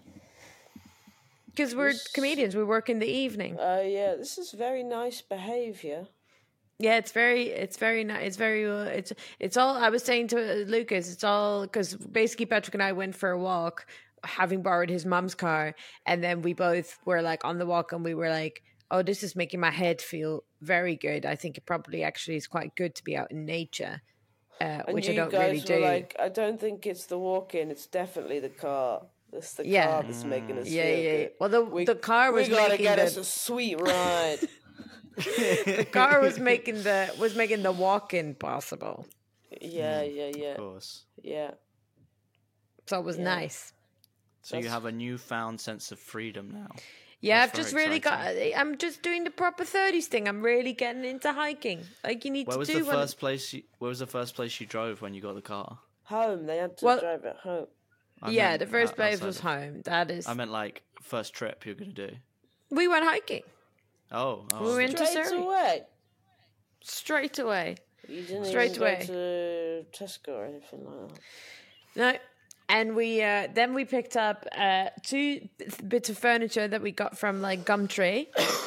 Because we're comedians, we work in the evening.
Oh yeah, this is very nice behaviour.
Yeah, it's very, it's very nice. It's very, uh, it's, it's all. I was saying to uh, Lucas, it's all because basically Patrick and I went for a walk, having borrowed his mum's car, and then we both were like on the walk, and we were like, "Oh, this is making my head feel very good. I think it probably actually is quite good to be out in nature, uh,
And
which
you
I don't
guys
really
were
do."
like, I don't think it's the walk-in. It's definitely the car. It's the
Yeah.
car that's making us
yeah,
feel
yeah.
good.
Well, the
We-
the car was
we gotta
making
get
the,
us a sweet ride.
the car was making the was making the walk-in possible.
yeah, yeah, yeah,
Of course.
yeah.
So it was
Yeah.
nice.
So you have a newfound sense of freedom now.
Yeah,
That's
I've just
very
really
exciting.
got. I'm just doing the proper thirties thing. I'm really getting into hiking. Like you need
Where
to
was
do.
the
when-
first place? You, where was the first place you drove when you got the car?
Home. They had to
Well-
drive it home.
I
yeah,
meant
the first
out-
place
outside
was
of-
home. That is.
I meant like first trip you're gonna do.
we went hiking
Oh, oh.
We went to
Straight
Surrey.
away.
straight away.
You didn't
Straight
even
away.
go to Tesco or anything like that.
No, and we uh, then we picked up uh, two bits of furniture that we got from like Gumtree.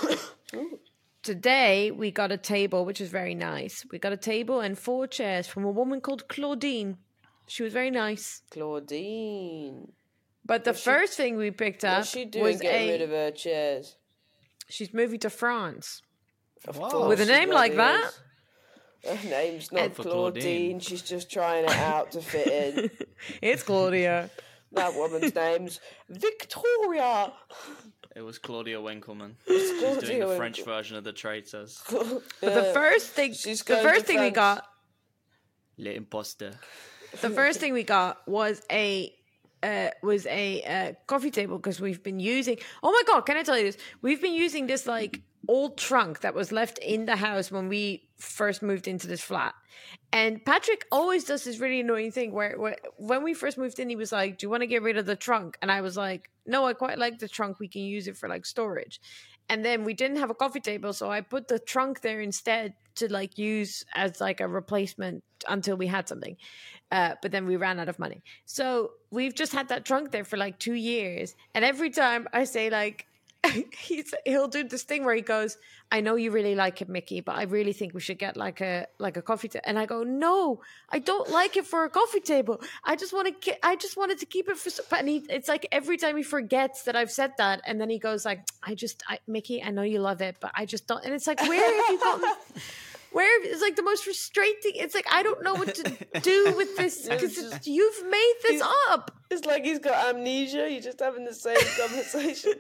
Today we got a table, which is very nice. We got a table and four chairs from a woman called Claudine. She was very nice.
Claudine.
But the
What's she-
first thing we picked up
What's she doing
was
getting
a.
rid of her chairs?
She's moving to France.
Of
Wow.
course
With a
she
name like
bloody
that?
is. Her name's not
For
Claudine.
Claudine.
She's just trying it out to fit in.
It's Claudia.
That woman's name's Victoria.
It was Claudia Winkleman. She's doing
Claudia
the French
Winkle-
version of the traitors.
But the first thing,
She's
the
going
first
to
thing we
France.
got,
Le imposter.
the first thing we got was a uh, was a uh, coffee table because we've been using. Oh my god! Can I tell you this? We've been using this like old trunk that was left in the house when we first moved into this flat. And Patrick always does this really annoying thing where, where when we first moved in, he was like, "Do you want to get rid of the trunk?" And I was like, "No, I quite like the trunk. We can use it for like storage." And then we didn't have a coffee table, so I put the trunk there instead to like use as like a replacement until we had something. Uh, but then we ran out of money. So we've just had that trunk there for like two years. And every time I say like, he's he'll do this thing where he goes, I know you really like it, Mickey, but I really think we should get like a like a coffee table. And I go, no, I don't like it for a coffee table. I just want to I just wanted to keep it for. And he, it's like every time he forgets that I've said that, and then he goes like, I just I, Mickey, I know you love it, but I just don't. And it's like, where have you gotten? Where it's like the most frustrating. It's like I don't know what to do with this because you've made this up.
It's like he's got amnesia. You're just having the same conversation.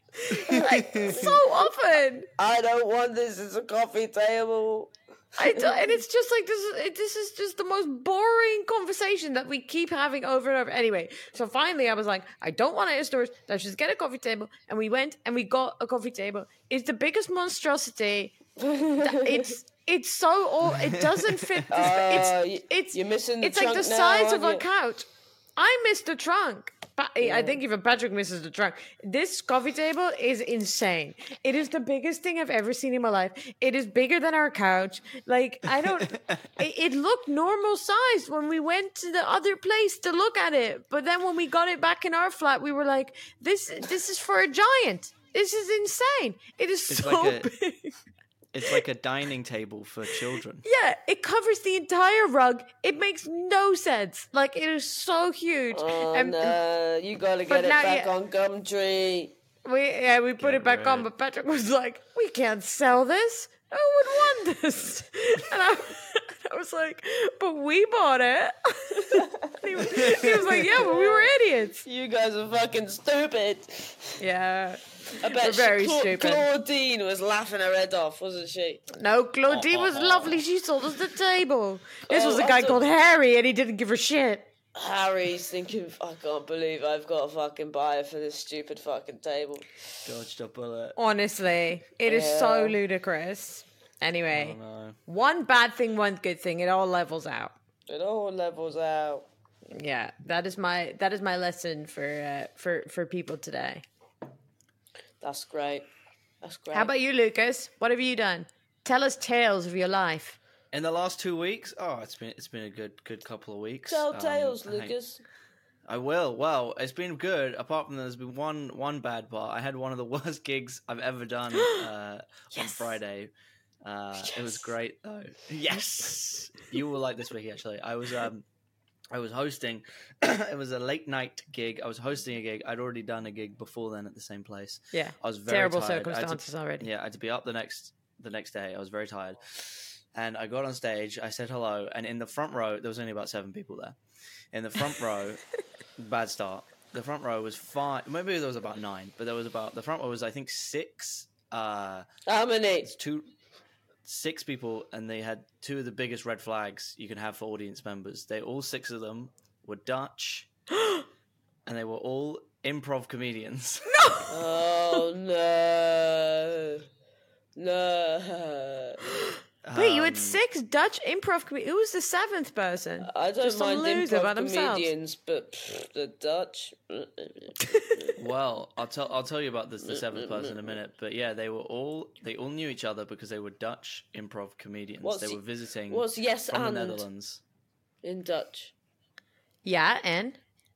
Like so often.
I don't want this as a coffee table.
I don't, and it's just like this is it, this is just the most boring conversation that we keep having over and over. Anyway, so finally I was like, I don't want it in stores. Let's just get a coffee table. And we went and we got a coffee table. It's the biggest monstrosity. It's it's so all it doesn't fit. This,
uh,
it's it's
you're missing the
it's like the
now,
size of a
you?
couch. I missed the trunk. I, I think even Patrick misses the trunk. This coffee table is insane. It is the biggest thing I've ever seen in my life. It is bigger than our couch. Like, I don't... it, it looked normal sized when we went to the other place to look at it. But then when we got it back in our flat, we were like, this, this is for a giant. This is insane. It is
It's
so
like a-
big.
It's like a dining table for children.
Yeah, it covers the entire rug. It makes no sense. Like, it is so huge.
Oh,
and,
no. You gotta
but
get it
now
back
you-
on Gumtree.
We yeah, we put
Get
it back
rid.
on, but Patrick was like, "We can't sell this. Who would want this?" And I, I was like, "But we bought it." he, was, he was like, "Yeah, but we were idiots."
You guys are fucking stupid.
Yeah,
I bet
we're very
she, Cla-
stupid.
Claudine was laughing her head off, wasn't she?
No, Claudine was lovely. She sold us the table. This
Oh,
was a
I
guy
thought-
called Harry, and he didn't give a shit.
Harry's thinking, I can't believe I've got a fucking buyer for this stupid fucking table.
Dodged a bullet.
Honestly, it is so
Yeah.
ludicrous. Anyway,
Oh, no.
one bad thing, one good thing. It all levels out.
It all levels out.
Yeah, that is my that is my lesson for uh, for for people today.
That's great. That's great.
How about you, Lucas? What have you done? Tell us tales of your life.
In the last two weeks, oh, it's been it's been a good good couple of weeks.
Tell
Um,
tales,
I think-
Lucas.
I will. Well, it's been good. Apart from there's been one one bad part. I had one of the worst gigs I've ever done uh, on Friday. Uh, It was great though. Yes, you will like this, Vicky. Actually, I was um, I was hosting. It was a late night gig. I was hosting a gig. I'd already done a gig before then at the same place.
Yeah,
I was very
terrible
tired. I had to-
circumstances already.
Yeah, I had to be up the next the next day. I was very tired. And I got on stage, I said hello, and in the front row, there was only about seven people there. In the front row, bad start. The front row was five, maybe there was about nine, but there was about, the front row was, I think, six. Uh,
How many?
it's two, six people, and they had two of the biggest red flags you can have for audience members. They, all six of them were Dutch, and they were all improv comedians.
Oh, no. No.
Wait, you had
Um,
six Dutch improv comedians. Who was the seventh person?
I don't
Just some
mind
loser
improv
by themselves.
comedians, but pff, the Dutch.
Well, I'll tell I'll tell you about this the seventh person in a minute, but yeah, they were all they all knew each other because they were Dutch improv comedians.
What's
they
y-
were visiting
what's yes
from
and
the Netherlands.
in Dutch?
Yeah, and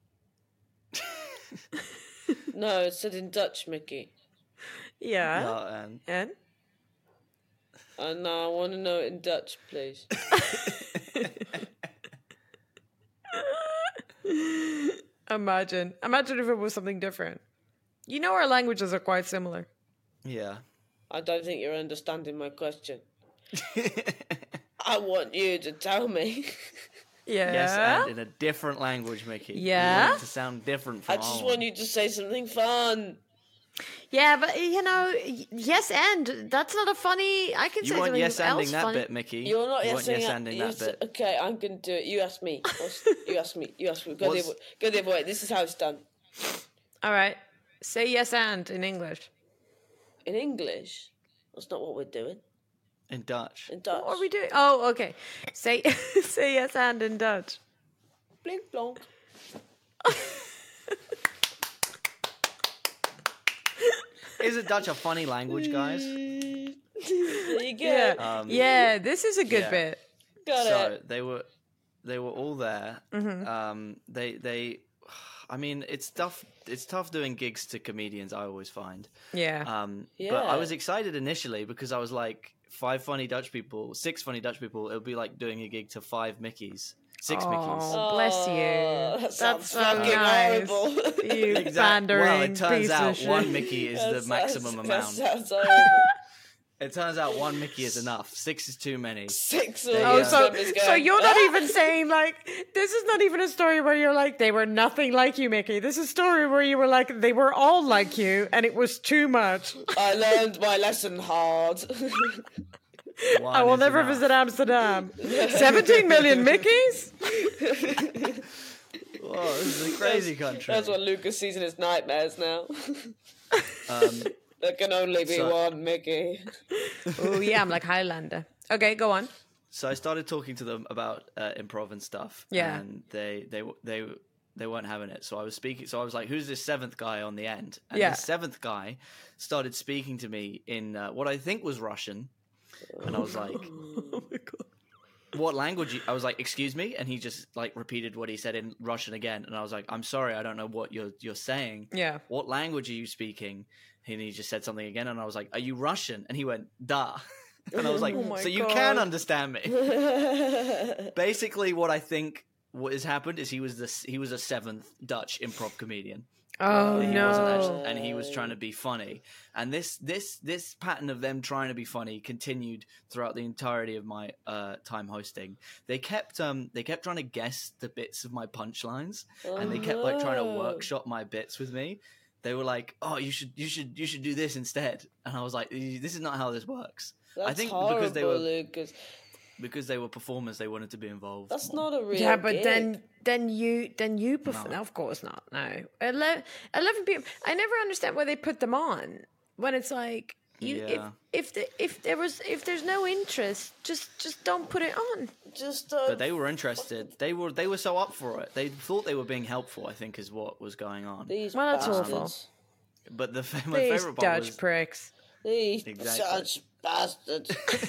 No, it said in Dutch, Mickey.
yeah,
Yeah, and
and
And now I want to know it in Dutch, please.
imagine, imagine if it was something different. You know, our languages are quite similar.
yeah.
I don't think you're understanding my question. I want you to tell me.
Yeah.
Yes, and in a different language, Mickey. You
Yeah?
want it to sound different from
I just
our
want
one.
you to say something fun.
Yeah, but you know, y- yes, and that's not a funny. I can
You
say
want
something
yes
else
ending that
funny.
bit, Mickey.
You're not
you
yes
want
saying
yes
that-
ending
yes-
that bit.
Okay, I'm going to do it. You ask me. What's, you ask me. You ask me. Go the,
What's-
other, go the other way. This is how it's done.
All right, say yes and in English.
In English, that's not what we're doing.
In Dutch.
In Dutch.
What are we doing? Oh, okay. Say say yes and in Dutch.
Blink blonk.
Isn't Dutch a funny language, guys?
There you go.
Yeah,
Um,
yeah. This is a good
yeah.
bit.
Got
so
it.
they were they were all there.
Mm-hmm.
Um, they they I mean, it's tough. It's tough doing gigs to comedians. I always find.
Yeah.
Um,
Yeah.
But I was excited initially because I was like, five funny Dutch people, six funny Dutch people. It would be like doing a gig to five Mickeys, six
Oh,
Mickeys.
bless you.
that
That's
sounds
so
fucking
nice.
horrible.
You
Exact-
pandering
Well, it turns
piece
out
of shit.
one Mickey is
That
the maximum
sounds-
amount.
That sounds horrible.
It turns out one Mickey is enough. Six is too many.
Six
They,
Oh,
uh,
so
numbers
so
going,
you're not
"Ah!"
even saying like this is not even a story where you're like they were nothing like you, Mickey. This is a story where you were like they were all like you, and it was too much.
I learned my lesson hard.
One
I will
is
never
enough.
visit Amsterdam. Seventeen million Mickeys.
Whoa, this is a crazy country.
That's what Lucas sees in his nightmares now.
Um,
There can only be
So-
one Mickey.
Oh yeah, I'm like Highlander. Okay, go on.
so I started talking to them about uh, improv and stuff.
Yeah.
And they they they they weren't having it. So I was speaking. So I was like, "Who's this seventh guy on the end?" And
Yeah.
the seventh guy started speaking to me in uh, what I think was Russian, and I was like,
Oh my god.
"What language?" you-" I was like, "Excuse me," and he just like repeated what he said in Russian again, and I was like, "I'm sorry, I don't know what you're you're saying.
Yeah.
What language are you speaking?" And he just said something again, and I was like, "Are you Russian?" And he went, "Da." And I was like,
Oh my
"So you can
God.
understand me." Basically, what I think what has happened is he was the he was a seventh Dutch improv comedian.
Oh
He
no.
wasn't actually, and he was trying to be funny. And this this this pattern of them trying to be funny continued throughout the entirety of my uh, time hosting. They kept um they kept trying to guess the bits of my punchlines, and they kept like trying to
Oh.
workshop my bits with me. They were like, "Oh, you should you should you should do this instead," and I was like, "This is not how this works."
That's
I think
horrible,
because they were
Lucas.
because they were performers, they wanted to be involved.
That's not a real
Yeah, but
gig.
then then you then you perform.
No.
Of course not. No, eleven, eleven p.m. I never understand why they put them on when it's like you
Yeah.
if if the, if there was if there's no interest, just just don't put it on.
Just uh,
But they were interested. They were they were so up for it. They thought they were being helpful, I think, is what was going on.
these
Well, that's
bastards.
awful.
But the my
These
favorite part
Dutch
was
pricks.
These
Exactly.
such bastards.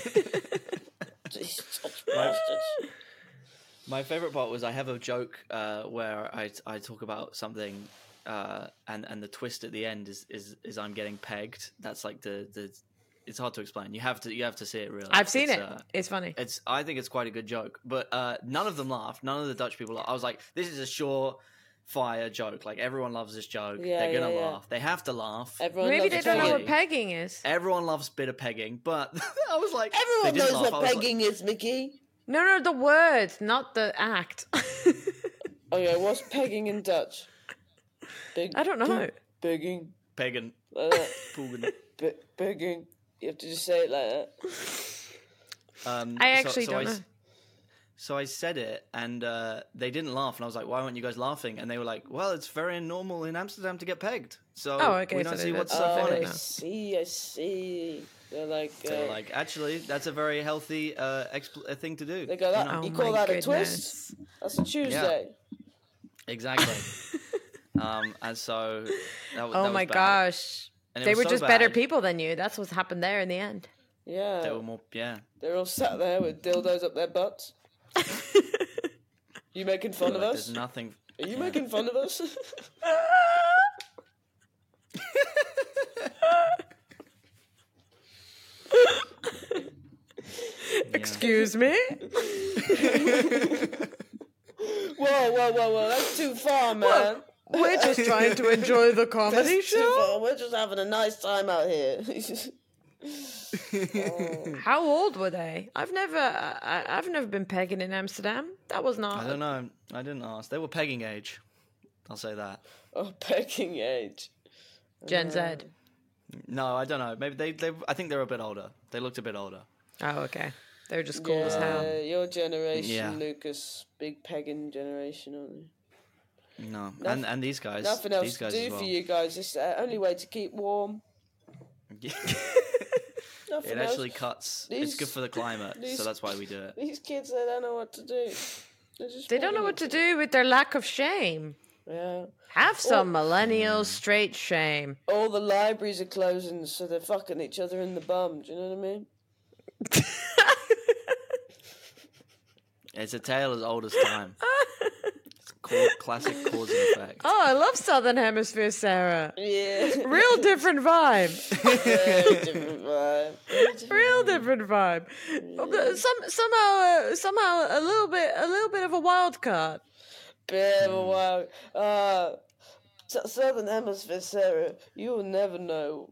These such bastards.
my favorite part was I have a joke uh, where I I talk about something, uh, and and the twist at the end is is is I'm getting pegged. That's like the the. It's hard to explain. You have to you have to see it really.
I've seen
It's,
it.
uh,
It's funny.
It's. I think it's quite a good joke, but uh, none of them laughed. None of the Dutch people laughed. I was like, this is a sure fire joke. Like everyone loves this joke.
Yeah,
They're gonna
yeah, yeah.
laugh. They have to laugh.
Everyone
Maybe
loves
they don't know
funny.
what pegging is.
Everyone loves a bit of pegging, but I was like, they
Everyone
didn't
knows
laugh. I
what
was like-
pegging is, Mickey.
No, no, the word, not the act.
Okay, what's pegging in Dutch? Big,
I don't know.
Pegging.
Pegging.
Like that.
Poegen.
Pe- pegging. You have to just say it like that.
Um,
I
so-
actually
so
don't
I
know.
s- So I said it, and uh, they didn't laugh, and I was like, "Why weren't you guys laughing?" And they were like, "Well, it's very normal in Amsterdam to get pegged, so
Oh, okay,
we
so
don't
they
see
did-
what's so
oh, they
funny."
didn't
I
know.
see, I see. They're like, uh,
So like, actually, that's a very healthy uh, expl- uh, thing to do.
they go that.
you know?
Oh
you call
my
that a
goodness.
twist? That's a Tuesday.
Exactly. um, and so, that, w-
Oh
that was
my
bad.
gosh.
And it
They
was
were
so
just better
bad.
people than you. That's what happened there in the end.
Yeah.
They were more, yeah.
They're all sat there with dildos up their butts. You making fun of
Like,
us?
there's nothing.
Are you
yeah.
making fun of us?
Excuse me?
Whoa, whoa, whoa, whoa! That's too far, man.
We're just trying to enjoy the comedy
That's too
show.
far. We're just having a nice time out here.
How old were they? I've never, I, I've never been pegging in Amsterdam. That was not.
I don't know. I didn't ask. They were pegging age. I'll say that.
Oh, pegging age.
Gen Z.
No, I don't know. Maybe they, they. I think they're a bit older. They looked a bit older.
Oh, okay. They're just cool as hell.
Yeah, your generation,
Yeah.
Lucas, big pegging generation, aren't you?
No, and and these guys.
Nothing else
these
to
guys
do
as well.
for you guys. It's the only way to keep warm.
Yeah.
Nothing
It
else.
actually cuts.
These-
it's good for the climate,
these-
so that's why we do it.
These kids, they don't know what to do. They're just
They don't know
pegging
what to
each
do with their lack of shame.
other. Yeah.
Have some millennial straight shame.
All the libraries are closing, so they're fucking each other in the bum. Do you know what I mean?
It's a tale as old as time. It's ca- classic cause and effect.
Oh, I love Southern Hemisphere, Sarah.
Yeah.
Real different vibe.
Very different vibe.
Real different vibe. Some somehow uh, somehow a little bit a little bit of a wild card.
Bit of a wild. Uh, S- Southern Hemisphere, Sarah, you will never know.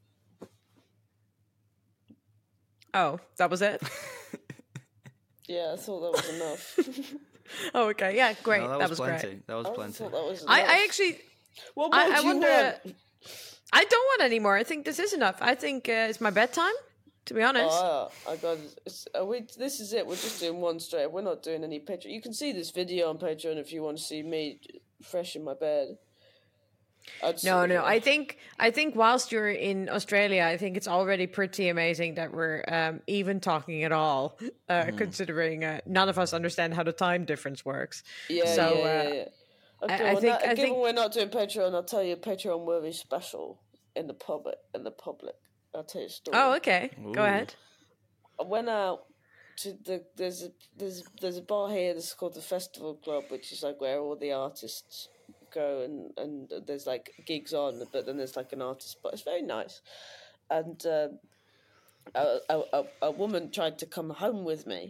Oh, that was it.
Yeah, I thought that was enough.
Oh, okay. Yeah, great.
No, that,
that
was,
was
plenty.
great.
That was
I
plenty.
thought that was enough.
I, I actually,
What more
I,
do
I
you
wonder.
want?
I don't want any more. I think this is enough. I think uh, it's my bedtime. To be honest.
Oh, I got. It's, uh, we, this is it. We're just doing one straight. We're not doing any Patreon. You can see this video on Patreon if you want to see me fresh in my bed. I'd
No,
say-
no. I think I think whilst you're in Australia, I think it's already pretty amazing that we're um, even talking at all, uh,
Hmm.
considering uh, none of us understand how the time difference works.
Yeah,
So,
yeah, yeah.
uh,
yeah.
I-
Okay,
I
well,
think-
that-
I
given
think-
we're not doing Patreon, I'll tell you a Patreon worthy special in the public. In the public, I'll tell you a story.
Oh, okay. Go
Ooh.
ahead.
I went out to the there's a there's there's a bar here that's called the Festival Club, which is like where all the artists go and and there's like gigs on, but then there's like an artist, but it's very nice. And um, a, a a a woman tried to come home with me.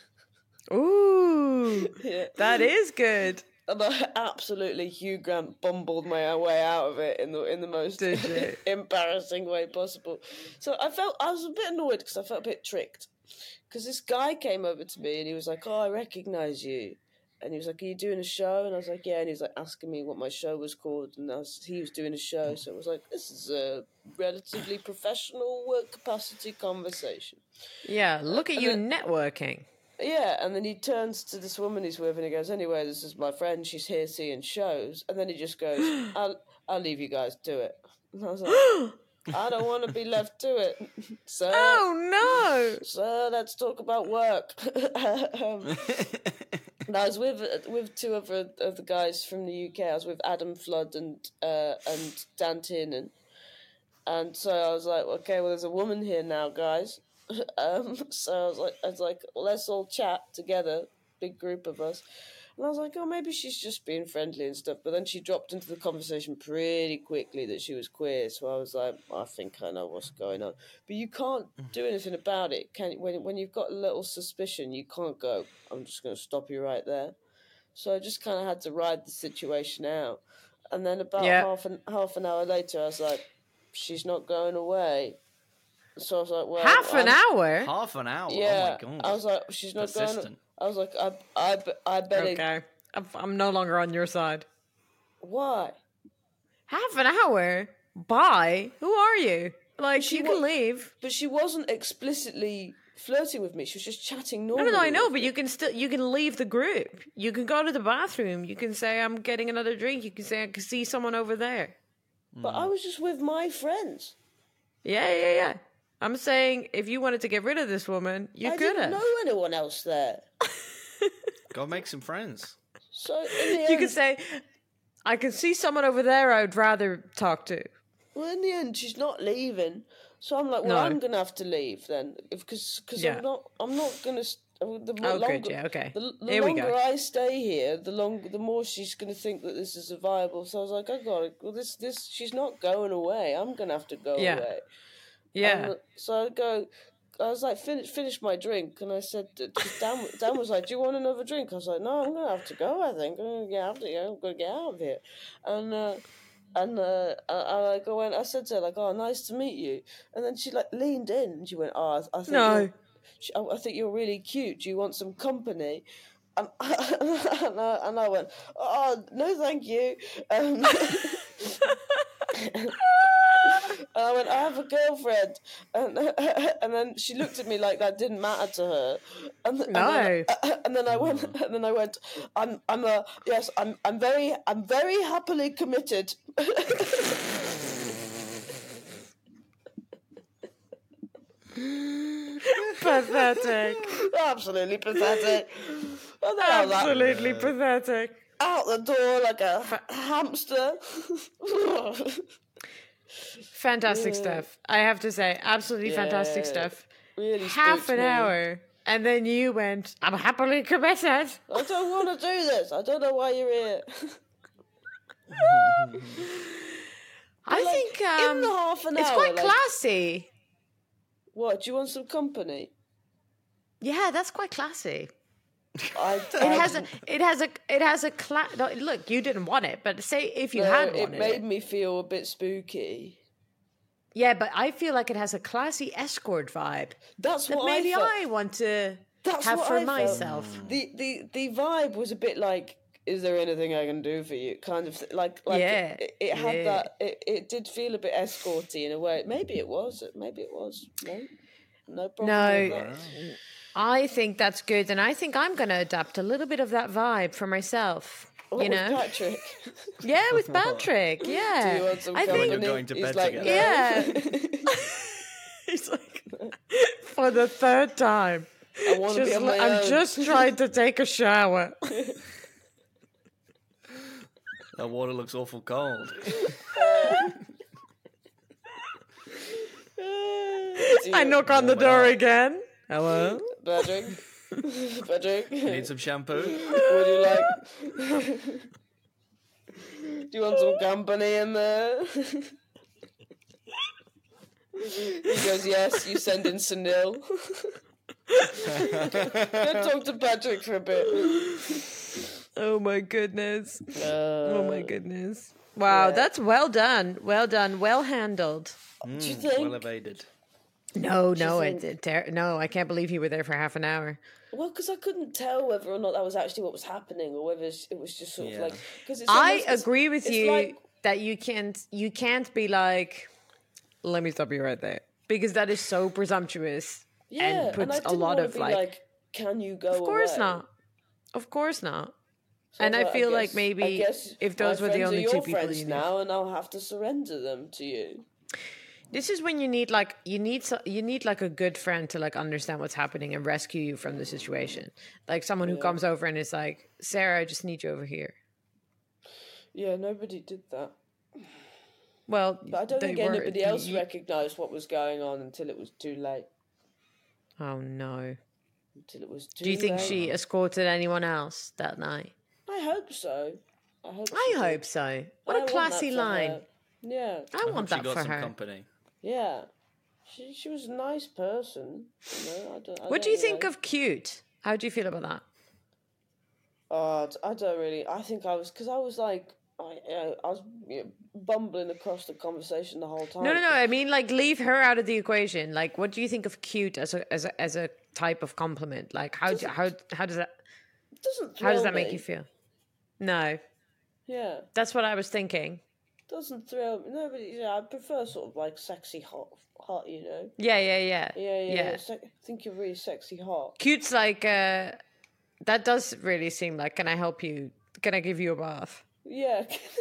Ooh,
Yeah.
that is good.
And I absolutely Hugh Grant bumbled my way out of it in the in the most
Did you?
embarrassing way possible. So I felt I was a bit annoyed because I felt a bit tricked. Because this guy came over to me and he was like, "Oh, I recognise you," and he was like, "Are you doing a show?" And I was like, "Yeah." And he was like asking me what my show was called, and I was, he was doing a show, so it was like, this is a relatively professional work capacity conversation.
Yeah, look at
And
you
then-
networking.
Yeah, and then he turns to this woman he's with and he goes, "Anyway, this is my friend, she's here seeing shows." And then he just goes, I'll, I'll leave you guys to it. And I was like, I don't want to be left to it. So,
Oh no!
so let's talk about work. um, and I was with with two of the, of the guys from the U K. I was with Adam Flood and uh, and Dan Tiernan. And so I was like, okay, well, there's a woman here now, guys. Um, so I was like, I was like, well, let's all chat together, big group of us. And I was like, oh, maybe she's just being friendly and stuff. But then she dropped into the conversation pretty quickly that she was queer. So I was like, I think I know what's going on. But you can't do anything about it, can you? When when you've got a little suspicion, you can't go, I'm just going to stop you right there. So I just kind of had to ride the situation out. And then about
Yeah.
half an half an hour later, I was like, she's not going away. So I was like, well,
Half an
I'm-
hour.
Half an hour.
Yeah,
Oh my god.
I was like, she's not going.
Persistent.
I was like, I, I, be- I better.
Okay, I'm, I'm no longer on your side.
Why?
Half an hour? Bye? Who are you? Like,
She
you can
wa-
leave.
But she wasn't explicitly flirting with me. She was just chatting
No,
normally.
no, no, I know,
with
but
me.
you can still you can leave the group. You can go to the bathroom. You can say, "I'm getting another drink." You can say, "I can see someone over there."
But I was just with my friends.
Yeah, yeah, yeah. I'm saying if you wanted to get rid of this woman, you
I
could
didn't
have.
know anyone else there.
Go make some friends.
So in the end,
You could say, "I can see someone over there. I'd rather talk to."
well, in the end, she's not leaving. So I'm like, well,
No.
I'm gonna have to leave then, because because
Yeah.
I'm not I'm not gonna. St- the more
Oh, good,
longer,
yeah, okay.
The, the
Here we
longer
go.
I stay here, the longer, the more she's gonna think that this is a viable. So I was like, I got it. Well, this, this, she's not going away. I'm gonna have to go
Yeah.
away.
Yeah.
And so I go. I was like, finish, finish my drink, and I said, cause Dan, Dan was like, do you want another drink? I was like, no, I'm gonna have to go. I think I'm gonna get out of here. I'm gonna get out of here, and. uh And uh, I, I like I went. I said to her like, "Oh, nice to meet you." And then she like leaned in and she went, "Oh, I, I think
No.
you're, she, I, I think you're really cute. Do you want some company?" And, and, I, and I went, "Oh, no, thank you." Um, and I went, "I have a girlfriend," and and then she looked at me like that didn't matter to her. And, and
No.
then, and then I went, and then I went, "I'm, I'm a yes, I'm, I'm very, I'm very happily committed."
Pathetic.
Absolutely pathetic. And then I was like,
Absolutely pathetic.
out the door like a hamster.
Fantastic
Yeah.
stuff. I have to say, absolutely fantastic
Yeah.
stuff.
Really
Half
spooked
an
me.
hour. And then you went, I'm happily committed.
I don't want to do this. I don't know why you're here.
I
like,
think um,
in the half an
it's
hour,
quite
like-
classy.
What, do you want some company?
Yeah, that's quite classy.
I,
It has a, it has a, it has a cla- no, look, you didn't want it, but say if you
No,
had
it
wanted
made
it.
me feel a bit spooky.
Yeah, but I feel like it has a classy escort vibe.
That's
that
what
maybe
I felt.
I want to
That's
have
what
for
I felt.
myself.
The, the the vibe was a bit like, is there anything I can do for you? Kind of th- like like
Yeah,
it, it had
yeah.
that. It, it did feel a bit escorty in a way. Maybe it was. Maybe it was. No, no problem. with
No,
that.
I think that's good, and I think I'm going to adapt a little bit of that vibe for myself.
What
you
with
know,
Patrick?
yeah, with Patrick, yeah.
Do you want some
I
company?
think,
You're going to
He's
bed
like,
together.
yeah. He's like, for the third time.
I want to be
Just,
on my
I'm
own.
just trying to take a shower.
That water looks awful cold.
Do
I
you-
knock on the
warm it
door
up.
again. Hello?
Patrick. Patrick.
Need some shampoo?
Would you like? Do you want some company in there? He goes, yes. You send in Sunil. Go talk to Patrick for a bit.
Oh my goodness.
Uh,
Oh my goodness. Wow,
yeah.
that's well done. Well done. Well handled.
Do you
Mm,
think?
well evaded.
No, no,
think-
it, it ter- no, I can't believe you were there for half an hour.
Well, because I couldn't tell whether or not that was actually what was happening, or whether it was just sort
Yeah.
of like. Because
I agree with
it's
you
like-
that you can't you can't be like, let me stop you right there, because that is so presumptuous
yeah,
and
and
puts
I
a
didn't
lot
wanna
of
be
like,
can you go?
of course
away?
not, of course not.
So
And I
thought,
feel
guess-
like maybe
I guess
if those
my
were the
friends are
only
your
two people
friends
you knew.
now, and I'll have to surrender them to you.
This is when you need like you need so, you need like a good friend to like understand what's happening and rescue you from the situation. Like someone who comes over and is like, Sarah, I just need you over here.
Yeah, nobody did that.
Well,
But I don't
they
think
were-
anybody else
you-
recognised what was going on until it was too late.
Oh no!
Until it was too
Do you think
late.
she escorted anyone else that night?
I hope so. I hope.
I
she did.
hope so. What
I
a
want
classy
that for
line.
her. Yeah,
I,
I hope
want
she
that
got
for
some
her.
company.
yeah. She she was a nice person. You know, I don't, I
What do
don't
you think
know.
of cute? How do you feel about that?
Oh, I don't really. I think I was because I was like, I uh, I was you know, bumbling across the conversation the whole time.
No, no, no. I mean, like, leave her out of the equation. Like, what do you think of cute as a as a as a type of compliment? Like, how do, how how does that
It doesn't.
how does
thrill
that make
me.
you feel? No,
Yeah,
that's what I was thinking.
doesn't thrill me. No, but yeah, I prefer sort of like sexy hot, hot. You know.
Yeah, yeah, yeah,
Yeah, yeah.
yeah.
Se- I think you're really sexy hot.
Cute's like uh, that does really seem like. Can I help you? Can I give you a bath?
Yeah.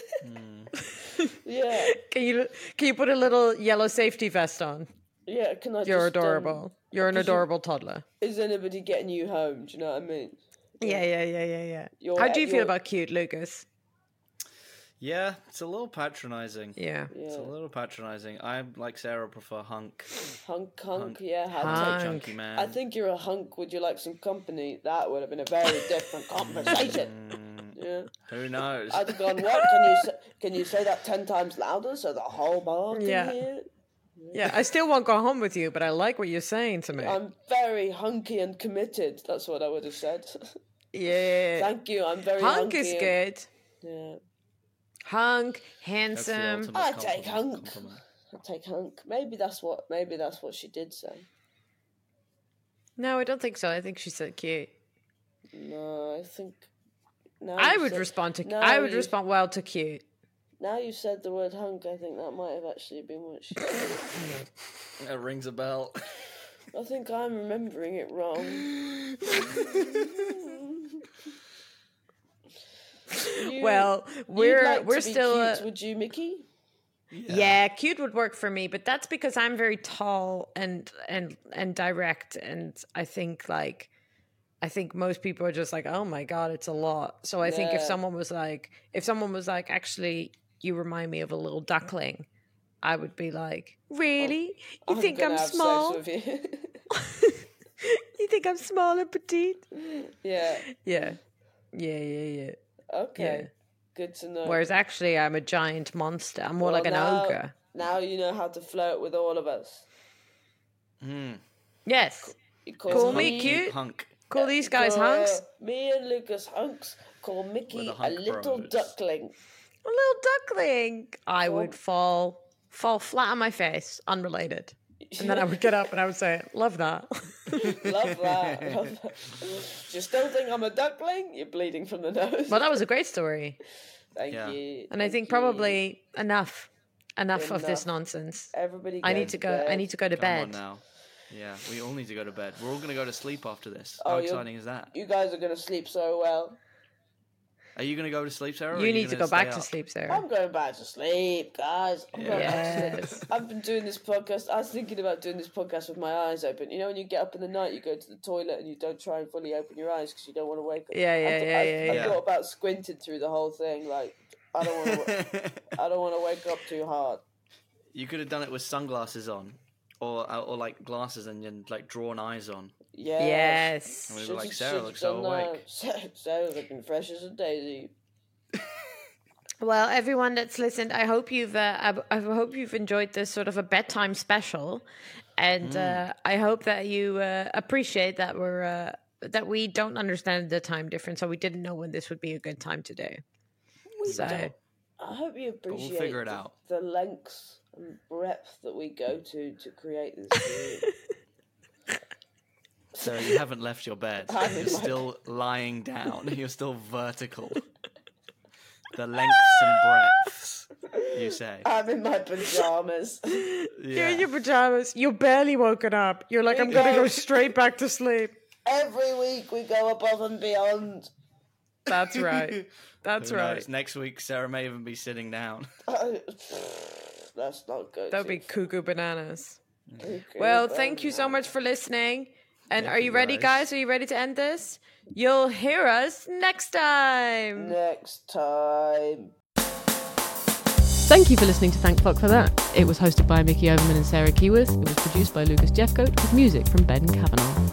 yeah.
Can you can you put a little yellow safety vest on?
Yeah. Can I?
You're
just, um,
adorable. You're an
presume-
adorable toddler.
Is anybody getting you home? Do you know what I mean?
Yeah, yeah, yeah, yeah, yeah.
You're-
How do you feel
you're-
about cute, Lucas?
Yeah, it's a little patronizing.
Yeah.
It's a
Yeah.
little patronizing. I, like Sarah, prefer hunk.
Hunk, hunk,
Hunk.
yeah. How
Hunk.
Hunk.
Chunky man.
I think you're a hunk. Would you like some company? That would have been a very different conversation. Yeah.
Who knows?
I'd have gone, what? Can you say, can you say that ten times louder so the whole bar can
Yeah.
hear?
Yeah, I still won't go home with you, but I like what you're saying to me.
I'm very hunky and committed. That's what I would have said.
yeah.
Thank you. I'm very
Hunk
hunky
is
and-
good.
Yeah.
Hunk,
That's the
handsome.
ultimate
I take
compliment-
hunk.
compliment.
I take hunk. Maybe that's what. Maybe that's what she did say.
No, I don't think so. I think she said cute.
No, I think. Now
I
you
would
said-
respond to.
now
I would
you-
respond well to cute.
Now you said the word hunk. I think that might have actually been what she.
It rings a bell.
I think I'm remembering it wrong. You-
Well,
you'd
we're
like to
we're
be
still.
cute,
uh,
would you, Mickey?
yeah. Cute would work for me, but that's because I'm very tall and and and direct, and I think like. I think most people are just like, oh my God, it's a lot. So I think if
Yeah.
someone was like, if someone was like, actually, you remind me of a little duckling, I would be like, really? You
I'm
think
gonna
I'm
have
small?
Sex with you.
You think I'm small and petite.
Yeah.
Yeah. Yeah, yeah, yeah.
Okay.
Yeah.
Good to know.
Whereas actually, I'm a giant monster. I'm more
Well,
like an
now,
ogre.
Now you know how to flirt with all of us.
Mm.
Yes.
You
Call me cute.
Hunk.
Call these guys
Call,
hunks.
uh, me and Lucas hunks. Call Mickey
We're the
a
hunk
little
bros.
duckling.
A little duckling. I
Cool.
would fall fall flat on my face, unrelated. And then I would get up and I would say, love that.
Love that. Love that. Just don't think I'm a duckling. You're bleeding from the nose.
Well, that was a great story.
Thank
Yeah.
you.
And I
Thank
think
you.
probably enough. Enough of this
Enough.
nonsense.
Everybody.
I
go
need to go I
bed.
need to go to
Come
bed.
on now. Yeah, we all need to go to bed. We're all going to go to sleep after this.
Oh,
How
you'll-
exciting is that?
You guys are gonna sleep so well.
Are you going to go to sleep, Sarah? or
You
are
need to
gonna
go back
stay
to
up?
sleep, Sarah.
I'm going back to sleep, guys. I'm going back to
Yes.
sleep. I've been doing this podcast. I was thinking about doing this podcast with my eyes open. You know, when you get up in the night, you go to the toilet and you don't try and fully open your eyes because you don't want to wake up.
Yeah, yeah,
I, th-
yeah,
I,
yeah,
I
yeah.
thought about squinting through the whole thing. Like, I don't want to. I don't want to wake up too hard.
You could have done it with sunglasses on, or or like glasses and, and like drawn eyes on.
Yes.
Yes.
And we were
Should've-
like, Sarah
should've
looks so
done that.
awake.
Sarah- Sarah's looking fresh as a daisy.
Well, everyone that's listened, I hope you've uh, I, I hope you've enjoyed this sort of a bedtime special, and uh, I hope that you uh, appreciate that we're uh, that we don't understand the time difference, so we didn't know when this would be a good time to do. So
I hope you
we'll
appreciate
figure it
the,
out.
the lengths and breadth that we go to to create this. video.
Sarah, you haven't left your bed.
I'm in
You're
my
still lying down. You're still vertical. The lengths and breadths, you say.
I'm in my pajamas.
you're in your pajamas. You're barely woken up. You're like, I'm gonna go straight back to sleep.
Every week we go above and beyond.
That's right. That's
Who
right.
knows? Next week, Sarah may even be sitting down.
That's not good.
That would be cuckoo bananas.
Okay,
Well, thank you so much for listening. And
Thank
are you
you,
ready,
guys.
guys? Are you ready to end this? You'll hear us next time.
Next time.
Thank you for listening to Thank Fuck for That. It was hosted by Mickey Overman and Sarah Keyworth. It was produced by Lucas Jeffcoat with music from Ben Kavanagh.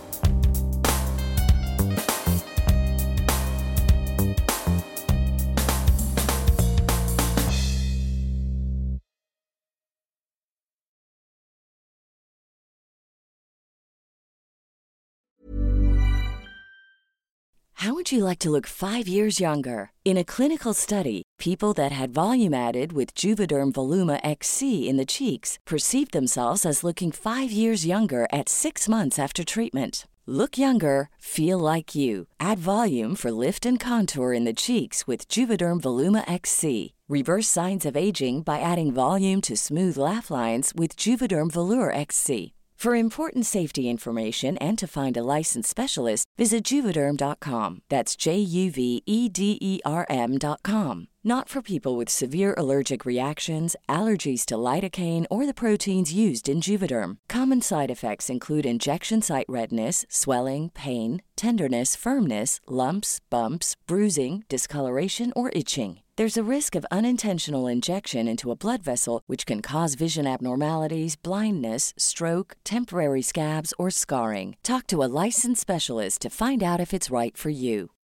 How would you like to look five years younger? In a clinical study, people that had volume added with Juvederm Voluma X C in the cheeks perceived themselves as looking five years younger at six months after treatment. Look younger, feel like you. Add volume for lift and contour in the cheeks with Juvederm Voluma X C. Reverse signs of aging by adding volume to smooth laugh lines with Juvederm Volure X C. For important safety information and to find a licensed specialist, visit Juvederm dot com. That's J U V E D E R M dot com. Not for people with severe allergic reactions, allergies to lidocaine, or the proteins used in Juvederm. Common side effects include injection site redness, swelling, pain, tenderness, firmness, lumps, bumps, bruising, discoloration, or itching. There's a risk of unintentional injection into a blood vessel, which can cause vision abnormalities, blindness, stroke, temporary scabs, or scarring. Talk to a licensed specialist to find out if it's right for you.